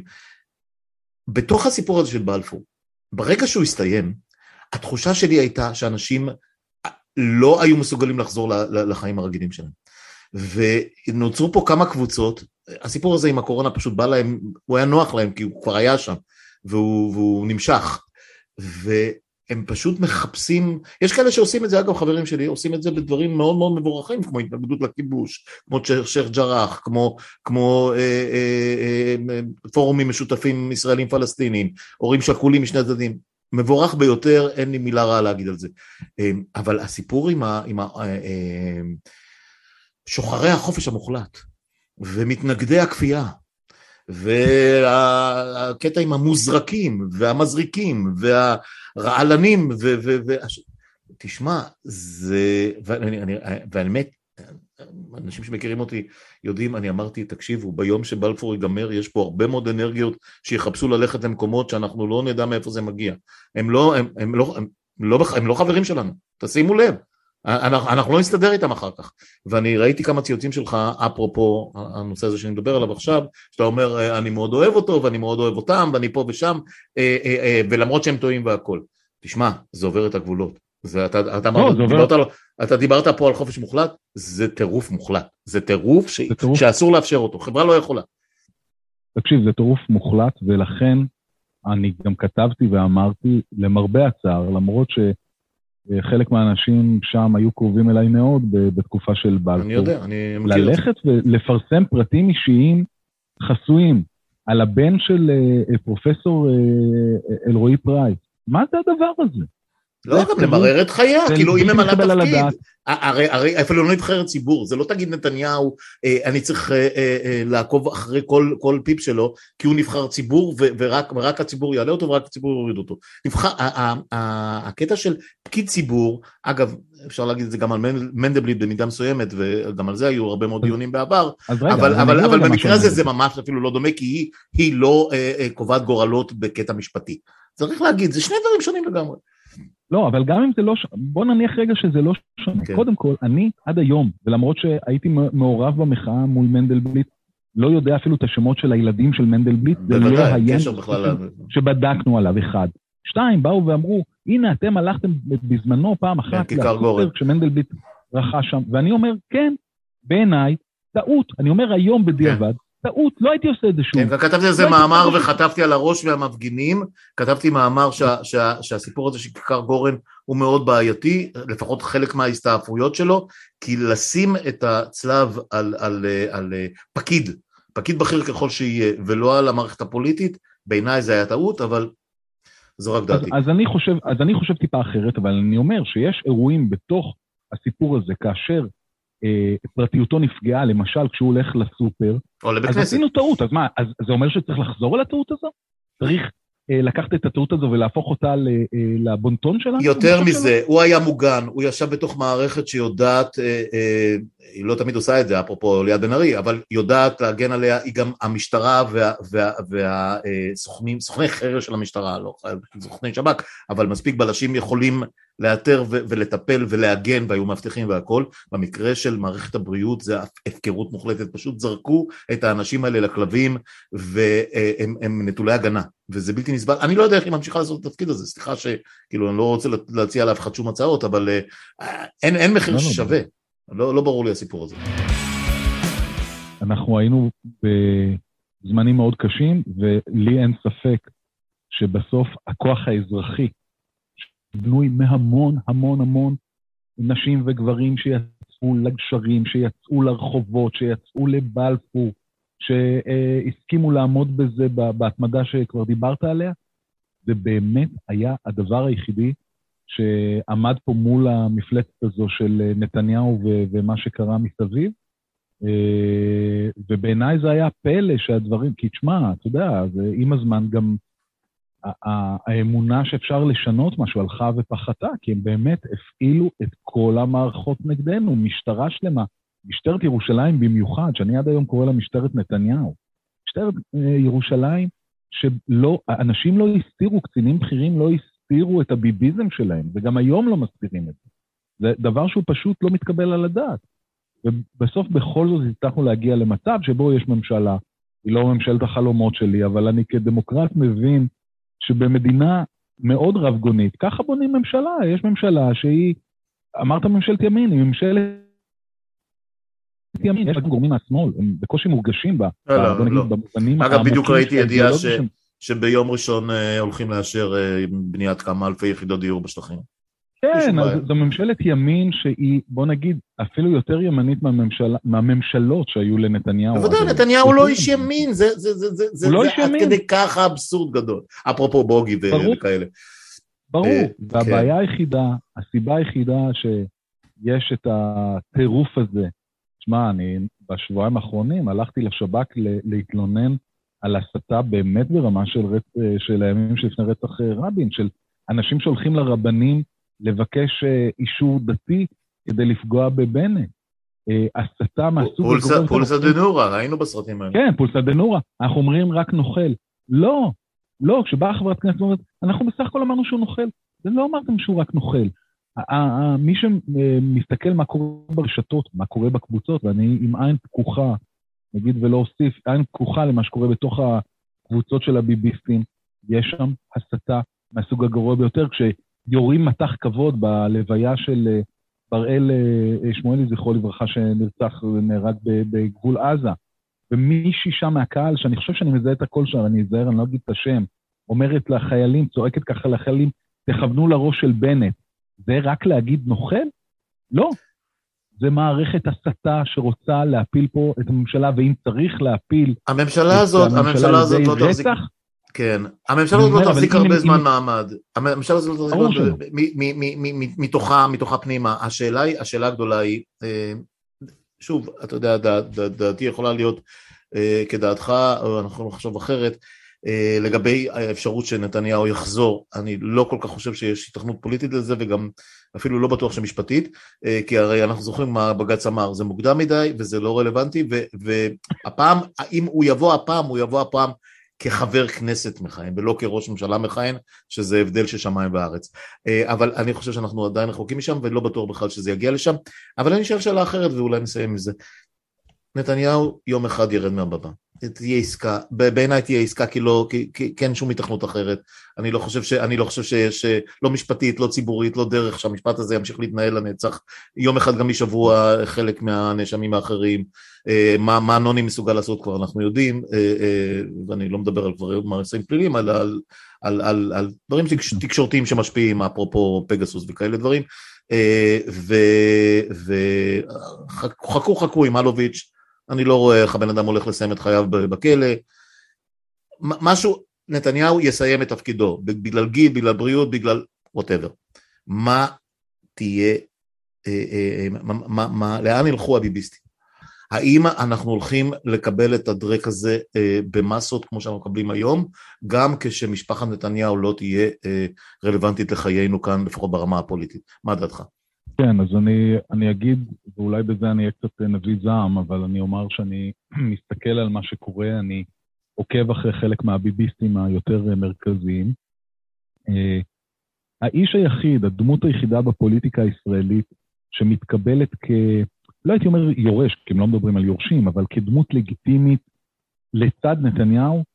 בתוך הסיפור הזה של בלפור, ברגע שהוא הסתיים, התחושה שלי הייתה שאנשים לא היו מסוגלים לחזור לחיים הרגילים שלהם. ונוצרו פה כמה קבוצות, הסיפור הזה עם הקורונה פשוט בא להם, הוא היה נוח להם כי הוא כבר היה שם, והוא, והוא נמשך, והם פשוט מחפשים, יש כאלה שעושים את זה, אגב חברים שלי, עושים את זה בדברים מאוד מאוד מבורכים, כמו התנגדות לכיבוש, כמו שייח' ג'ראח, כמו, כמו אה, אה, אה, פורומים משותפים ישראלים פלסטינים, הורים שכולים משני הצדדים, מבורך ביותר, אין לי מילה רעה להגיד על זה. אה, אבל הסיפור עם, ה, עם ה, אה, אה, שוחרי החופש המוחלט, ומתנגדי הכפייה, והקטע עם המוזרקים, והמזריקים, והרעלנים, ו... ו, ו תשמע, זה... ואני, אני, והאמת, אנשים שמכירים אותי יודעים, אני אמרתי, תקשיבו, ביום שבלפור ייגמר, יש פה הרבה מאוד אנרגיות שיחפשו ללכת למקומות שאנחנו לא נדע מאיפה זה מגיע. הם לא, הם, הם לא, הם לא, הם לא חברים שלנו, תשימו לב. אנחנו, אנחנו לא נסתדר איתם אחר כך, ואני ראיתי כמה ציוצים שלך, אפרופו הנושא הזה שאני מדבר עליו עכשיו, שאתה אומר, אני מאוד אוהב אותו, ואני מאוד אוהב אותם, ואני פה ושם, ולמרות שהם טועים והכל. תשמע, זה עובר את הגבולות. זה, אתה, אתה, לא, אמר, דיברת, על, אתה דיברת פה על חופש מוחלט, זה טירוף מוחלט. זה טירוף, ש, זה טירוף שאסור לאפשר אותו. חברה לא יכולה. תקשיב, זה טירוף מוחלט, ולכן אני גם כתבתי ואמרתי, למרבה הצער, למרות ש... חלק מהאנשים שם היו קרובים אליי מאוד בתקופה של בלפור. אני יודע, אני מכיר את זה. ללכת ולפרסם פרטים אישיים חסויים על הבן של פרופסור אלרועי פרייס. מה זה הדבר הזה? לא, גם למרר את חייה, כאילו אם הם על התפקיד, הרי, הרי אפילו לא נבחרת ציבור, זה לא תגיד נתניהו, אני צריך לעקוב אחרי כל, כל פיפ שלו, כי הוא נבחר ציבור, ורק, ורק הציבור יעלה אותו, ורק הציבור יוריד אותו. נבחר, הקטע של פקיד ציבור, אגב, אפשר להגיד את זה גם על מנדלבליט במידה מסוימת, וגם על זה היו הרבה מאוד דיונים בעבר, אבל, אבל, אבל במקרה הזה זה ממש אפילו לא דומה, כי היא, היא לא קובעת גורלות בקטע משפטי. צריך להגיד, זה שני דברים שונים לגמרי. לא, אבל גם אם זה לא, בוא נניח רגע שזה לא שונה. כן. קודם כל, אני עד היום, ולמרות שהייתי מעורב במחאה מול מנדלבליט, לא יודע אפילו את השמות של הילדים של מנדלבליט, זה לא היה שבדקנו עליו, אחד. שתיים, באו ואמרו, הנה אתם הלכתם בזמנו פעם אחת לסופר, כשמנדלבליט רחה שם, ואני אומר, כן, בעיניי, טעות, אני אומר היום בדיעבד, טעות, לא הייתי עושה את זה שוב. כן, כתבתי על זה מאמר וחטפתי על הראש מהמפגינים, כתבתי מאמר שה, שה, שהסיפור הזה של כיכר גורן הוא מאוד בעייתי, לפחות חלק מההסתעפויות שלו, כי לשים את הצלב על, על, על, על פקיד, פקיד בכיר ככל שיהיה, ולא על המערכת הפוליטית, בעיניי זה היה טעות, אבל זו רק דעתי. אז, אז, אני חושב, אז אני חושב טיפה אחרת, אבל אני אומר שיש אירועים בתוך הסיפור הזה, כאשר אה, פרטיותו נפגעה, למשל כשהוא הולך לסופר, אז עשינו טעות, אז מה, אז זה אומר שצריך לחזור על הטעות הזו? צריך אה, לקחת את הטעות הזו ולהפוך אותה לבונטון שלנו? יותר מזה, הוא היה מוגן, הוא ישב בתוך מערכת שיודעת, אה, אה, היא לא תמיד עושה את זה, אפרופו ליאת בן ארי, אבל יודעת להגן עליה, היא גם המשטרה והסוכנים, סוכני חרר של המשטרה, לא סוכני שב"כ, אבל מספיק בלשים יכולים לאתר ולטפל ולהגן, והיו מבטיחים והכל. במקרה של מערכת הבריאות זה הפקרות מוחלטת, פשוט זרקו את האנשים האלה לכלבים, והם נטולי הגנה, וזה בלתי נסבל. אני לא יודע איך היא ממשיכה לעשות את התפקיד הזה, סליחה שכאילו אני לא רוצה להציע לאף אחד שום הצעות, אבל אין, אין מחיר ששווה. לא, לא ברור לי הסיפור הזה. אנחנו היינו בזמנים מאוד קשים, ולי אין ספק שבסוף הכוח האזרחי, בנוי מהמון המון המון נשים וגברים שיצאו לגשרים, שיצאו לרחובות, שיצאו לבלפור, שהסכימו לעמוד בזה בהתמדה שכבר דיברת עליה, זה באמת היה הדבר היחידי שעמד פה מול המפלצת הזו של נתניהו ומה שקרה מסביב, ובעיניי זה היה פלא שהדברים, כי תשמע, אתה יודע, עם הזמן גם האמונה שאפשר לשנות משהו הלכה ופחתה, כי הם באמת הפעילו את כל המערכות נגדנו, משטרה שלמה, משטרת ירושלים במיוחד, שאני עד היום קורא לה משטרת נתניהו, משטרת ירושלים, שלא, אנשים לא הסתירו, קצינים בכירים לא הסתירו את הביביזם שלהם, וגם היום לא מסתירים את זה. זה דבר שהוא פשוט לא מתקבל על הדעת. ובסוף בכל זאת הצלחנו להגיע למצב שבו יש ממשלה, היא לא ממשלת החלומות שלי, אבל אני כדמוקרט מבין שבמדינה מאוד רב-גונית, ככה בונים ממשלה, יש ממשלה שהיא, אמרת ממשלת ימין, היא ממשלת ימין, יש גורמים מהשמאל, הם בקושי מורגשים בה, בוא נגיד, במובנים... אגב, בדיוק ראיתי ידיעה שביום ראשון הולכים לאשר בניית כמה אלפי יחידות דיור בשטחים. כן, אז זו ממשלת ימין שהיא, בוא נגיד, אפילו יותר ימנית מהממשלות שהיו לנתניהו. בוודאי, נתניהו לא איש ימין, זה עד כדי ככה אבסורד גדול, אפרופו בוגי וכאלה. ברור, והבעיה היחידה, הסיבה היחידה שיש את הטירוף הזה, תשמע, אני בשבועיים האחרונים הלכתי לשב"כ להתלונן על הסתה באמת ברמה של הימים שלפני רצח רבין, של אנשים שהולכים לרבנים, לבקש אישור דתי כדי לפגוע בבנט. הסתה מהסוג... פולסא דנורא, ראינו בסרטים האלה. כן, פולסא דנורא. אנחנו אומרים רק נוכל. לא, לא, כשבאה חברת כנסת אומרת, אנחנו בסך הכל אמרנו שהוא נוכל. זה לא אמרתם שהוא רק נוכל. מי שמסתכל מה קורה ברשתות, מה קורה בקבוצות, ואני עם עין פקוחה, נגיד ולא אוסיף, עין פקוחה למה שקורה בתוך הקבוצות של הביביסטים, יש שם הסתה מהסוג הגרוע ביותר, כש... יורים מתח כבוד בלוויה של בראל שמואלי, זכרו לברכה, שנרצח ונהרג בגבול עזה. ומישהי שם מהקהל, שאני חושב שאני מזהה את הכל שם, אני אזהר, אני לא אגיד את השם, אומרת לחיילים, צועקת ככה לחיילים, תכוונו לראש של בנט. זה רק להגיד נוכל? לא. זה מערכת הסתה שרוצה להפיל פה את הממשלה, ואם צריך להפיל... הממשלה הזאת, הממשלה הזאת לא תחזיק... כן, הממשלה הזאת לא תחזיק הרבה זמן מעמד, הממשלה הזאת לא תחזיק מתוכה, מתוכה פנימה. השאלה הגדולה היא, שוב, אתה יודע, דעתי יכולה להיות כדעתך, או אנחנו יכולים לחשוב אחרת, לגבי האפשרות שנתניהו יחזור. אני לא כל כך חושב שיש התכנות פוליטית לזה, וגם אפילו לא בטוח שמשפטית, כי הרי אנחנו זוכרים מה בג"ץ אמר, זה מוקדם מדי וזה לא רלוונטי, והפעם, אם הוא יבוא הפעם, הוא יבוא הפעם כחבר כנסת מכהן, ולא כראש ממשלה מכהן, שזה הבדל של שמיים וארץ. אבל אני חושב שאנחנו עדיין רחוקים משם, ולא בטוח בכלל שזה יגיע לשם. אבל אני אשאל שאלה אחרת, ואולי נסיים מזה. נתניהו יום אחד ירד מהבמה. תהיה עסקה, בעיניי תהיה עסקה כי לא, כי, כי, כי אין שום התכנות אחרת. אני לא חושב ש, אני לא חושב שיש, לא משפטית, לא ציבורית, לא דרך שהמשפט הזה ימשיך להתנהל לנצח. יום אחד גם משבוע חלק מהנאשמים האחרים, מה, מה נוני מסוגל לעשות כבר אנחנו יודעים, ואני לא מדבר על כבר מעשים פליליים, אלא על, על, על, על דברים תקשורתיים שמשפיעים, אפרופו פגסוס וכאלה דברים, וחכו חכו עם אלוביץ', אני לא רואה איך הבן אדם הולך לסיים את חייו בכלא, משהו, נתניהו יסיים את תפקידו, בגלל גיל, בגלל בריאות, בגלל whatever. מה תהיה, מה, מה, מה, לאן ילכו הביביסטים? האם אנחנו הולכים לקבל את הדרק הזה במסות כמו שאנחנו מקבלים היום, גם כשמשפחת נתניהו לא תהיה רלוונטית לחיינו כאן, לפחות ברמה הפוליטית? מה דעתך? כן, אז אני, אני אגיד, ואולי בזה אני אהיה קצת נביא זעם, אבל אני אומר שאני מסתכל על מה שקורה, אני עוקב אחרי חלק מהביביסטים היותר מרכזיים. האיש היחיד, הדמות היחידה בפוליטיקה הישראלית, שמתקבלת כ... לא הייתי אומר יורש, כי הם לא מדברים על יורשים, אבל כדמות לגיטימית לצד נתניהו,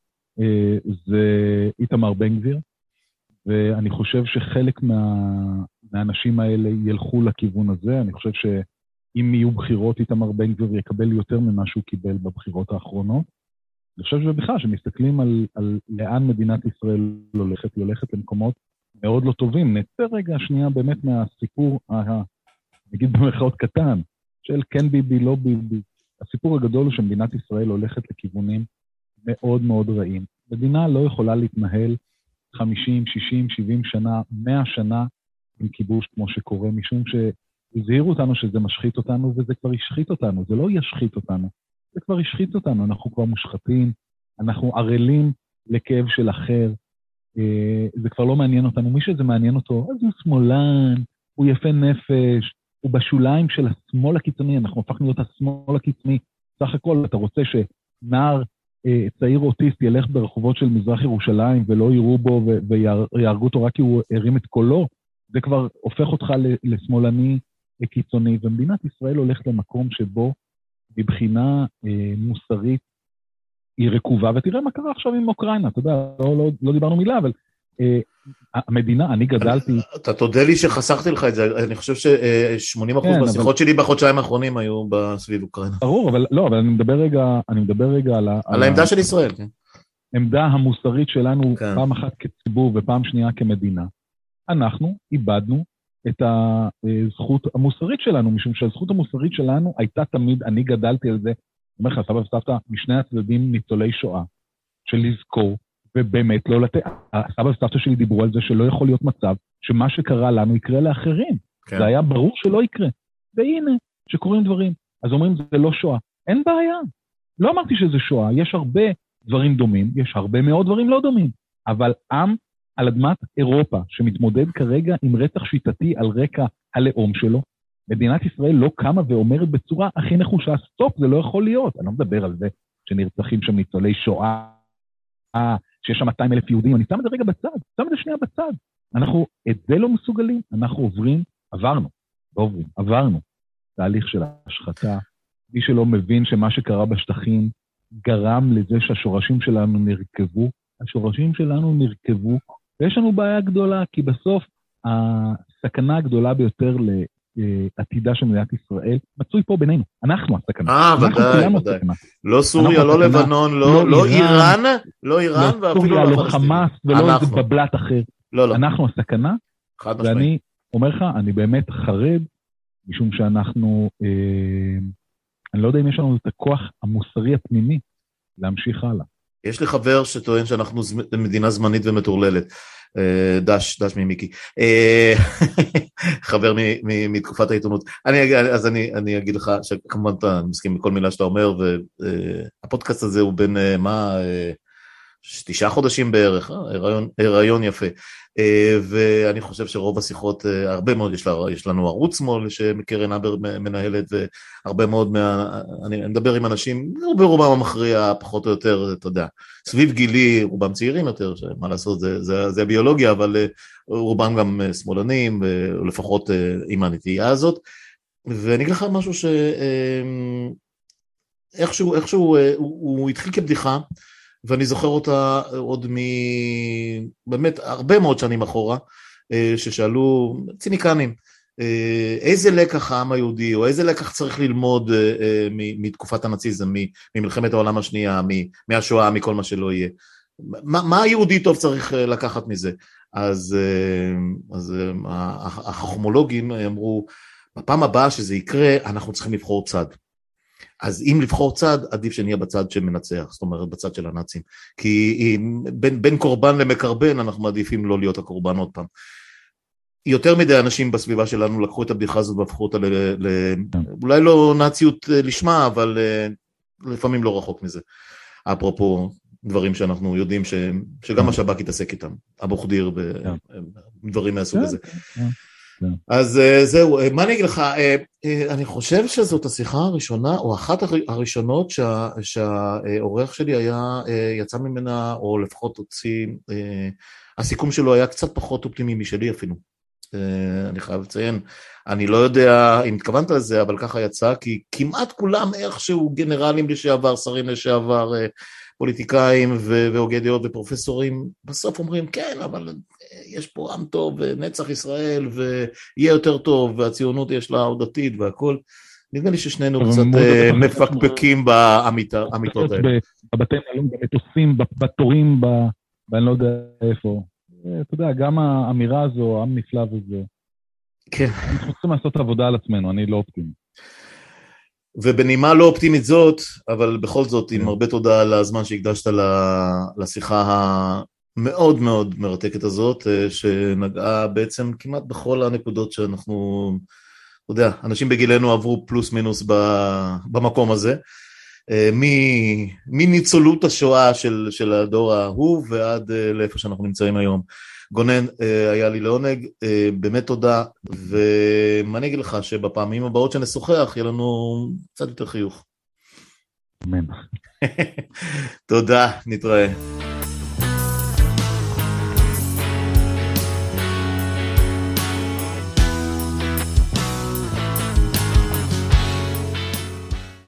זה איתמר בן גביר, ואני חושב שחלק מה... מהאנשים האלה ילכו לכיוון הזה. אני חושב שאם יהיו בחירות, איתמר בן גביר יקבל יותר ממה שהוא קיבל בבחירות האחרונות. אני חושב שבכלל, שמסתכלים על, על לאן מדינת ישראל הולכת, היא הולכת למקומות מאוד לא טובים. נצא רגע שנייה באמת מהסיפור, ה, נגיד במרכאות קטן, של כן ביבי, לא ביבי. הסיפור הגדול הוא שמדינת ישראל הולכת לכיוונים מאוד מאוד רעים. מדינה לא יכולה להתנהל חמישים, שישים, שבעים שנה, מאה שנה, עם כיבוש כמו שקורה, משום שהזהירו אותנו שזה משחית אותנו, וזה כבר ישחית אותנו, זה לא ישחית אותנו, זה כבר ישחית אותנו, אנחנו כבר מושחתים, אנחנו ערלים לכאב של אחר, זה כבר לא מעניין אותנו, מי שזה מעניין אותו, אז הוא שמאלן, הוא יפה נפש, הוא בשוליים של השמאל הקיצוני, אנחנו הפכנו להיות השמאל הקיצוני, סך הכל אתה רוצה שנער צעיר אוטיסט ילך ברחובות של מזרח ירושלים, ולא יראו בו ויהרגו אותו רק כי הוא הרים את קולו, זה כבר הופך אותך לשמאלני קיצוני, ומדינת ישראל הולכת למקום שבו מבחינה אה, מוסרית היא רקובה, ותראה מה קרה עכשיו עם אוקראינה, אתה יודע, לא, לא, לא דיברנו מילה, אבל אה, המדינה, אני גדלתי... אתה תודה לי שחסכתי לך את זה, אני חושב ש-שמונים אחוז כן, בשיחות אבל... שלי בחודשיים האחרונים היו בסביב אוקראינה. ברור, אבל לא, אבל אני מדבר רגע, אני מדבר רגע על, על, על העמדה ה... של ישראל, כן. העמדה המוסרית שלנו, כן. פעם אחת כציבור ופעם שנייה כמדינה. אנחנו איבדנו את הזכות המוסרית שלנו, משום שהזכות המוסרית שלנו הייתה תמיד, אני גדלתי על זה, אומר לך, סבא וסבתא, משני הצדדים ניצולי שואה, של לזכור, ובאמת לא לתת, הסבא וסבתא שלי דיברו על זה שלא יכול להיות מצב, שמה שקרה לנו יקרה לאחרים. כן. זה היה ברור שלא יקרה. והנה, שקורים דברים. אז אומרים, זה לא שואה. אין בעיה. לא אמרתי שזה שואה, יש הרבה דברים דומים, יש הרבה מאוד דברים לא דומים, אבל עם על אדמת אירופה, שמתמודד כרגע עם רצח שיטתי על רקע הלאום שלו, מדינת ישראל לא קמה ואומרת בצורה הכי נחושה, סטופ, זה לא יכול להיות. אני לא מדבר על זה שנרצחים שם ניצולי שואה, שיש שם מאתיים אלף יהודים, אני שם את זה רגע בצד, שם את זה שנייה בצד. אנחנו את זה לא מסוגלים, אנחנו עוברים, עברנו, לא עוברים, עברנו, תהליך של השחתה, מי שלא מבין שמה שקרה בשטחים, גרם לזה שהשורשים שלנו נרכבו, השורשים שלנו נרכבו, ויש לנו בעיה גדולה, כי בסוף הסכנה הגדולה ביותר לעתידה של מדינת ישראל, מצוי פה בינינו. אנחנו הסכנה. אה, ודאי, ודאי. לא סוריה, לא לבנון, לא איראן, לא איראן, ואפילו לא לא חמאס, ולא איזה בבלת אחר. לא, לא. אנחנו הסכנה, ואני אומר לך, אני באמת חרד, משום שאנחנו, אני לא יודע אם יש לנו את הכוח המוסרי הפנימי, להמשיך הלאה. יש לי חבר שטוען שאנחנו מדינה זמנית ומטורללת, דש, דש ממיקי, חבר מתקופת העיתונות. אז אני אגיד לך שכמובן אתה מסכים בכל מילה שאתה אומר, והפודקאסט הזה הוא בין מה, תשעה חודשים בערך, הרעיון יפה, ואני חושב שרוב השיחות, הרבה מאוד, יש לנו ערוץ שמאל שקרן הבר מנהלת, והרבה מאוד, אני מדבר עם אנשים, ברובם המכריע, פחות או יותר, אתה יודע, סביב גילי, רובם צעירים יותר, מה לעשות, זה הביולוגיה, אבל רובם גם שמאלנים, ולפחות עם הנטייה הזאת, ואני אגיד לך משהו ש... איכשהו, איכשהו הוא, הוא התחיל כבדיחה, ואני זוכר אותה עוד מ... באמת הרבה מאוד שנים אחורה, ששאלו ציניקנים, איזה לקח העם היהודי, או איזה לקח צריך ללמוד מתקופת הנאציזם, ממלחמת העולם השנייה, מהשואה, מכל מה שלא יהיה. מה, מה היהודי טוב צריך לקחת מזה? אז, אז החכמולוגים אמרו, בפעם הבאה שזה יקרה, אנחנו צריכים לבחור צד. אז אם לבחור צד, עדיף שנהיה בצד שמנצח, זאת אומרת בצד של הנאצים. כי בין, בין קורבן למקרבן, אנחנו מעדיפים לא להיות הקורבן עוד פעם. יותר מדי אנשים בסביבה שלנו לקחו את הבדיחה הזאת והפכו אותה ל... ל אולי לא נאציות לשמה, אבל לפעמים לא רחוק מזה. אפרופו דברים שאנחנו יודעים ש, שגם השב"כ יתעסק איתם, אבו ח'דיר ודברים מהסוג הזה. אז זהו, מה אני אגיד לך, אני חושב שזאת השיחה הראשונה, או אחת הראשונות שהאורח שלי היה, יצא ממנה, או לפחות הוציא, הסיכום שלו היה קצת פחות אופטימי משלי אפילו. אני חייב לציין, אני לא יודע אם התכוונת לזה, אבל ככה יצא, כי כמעט כולם איכשהו גנרלים לשעבר, שרים לשעבר, פוליטיקאים והוגי דעות ופרופסורים, בסוף אומרים, כן, אבל יש פה עם טוב, ונצח ישראל, ויהיה יותר טוב, והציונות יש לה עוד עתיד והכל. נדמה לי ששנינו קצת מפקפקים באמיתות האלה. בבתי מלון, במטוסים, בתורים, אני לא יודע איפה. אתה יודע, גם האמירה הזו, עם נפלא וזה. כן. אנחנו צריכים לעשות עבודה על עצמנו, אני לא אופטימי. ובנימה לא אופטימית זאת, אבל בכל זאת, עם הרבה תודה על הזמן שהקדשת לשיחה המאוד מאוד מרתקת הזאת, שנגעה בעצם כמעט בכל הנקודות שאנחנו, אתה יודע, אנשים בגילנו עברו פלוס מינוס במקום הזה, מניצולות השואה של, של הדור ההוא ועד לאיפה שאנחנו נמצאים היום. גונן, היה לי לעונג, באמת תודה, ומה אני אגיד לך, שבפעמים הבאות שנשוחח, יהיה לנו קצת יותר חיוך. אמן. תודה, נתראה.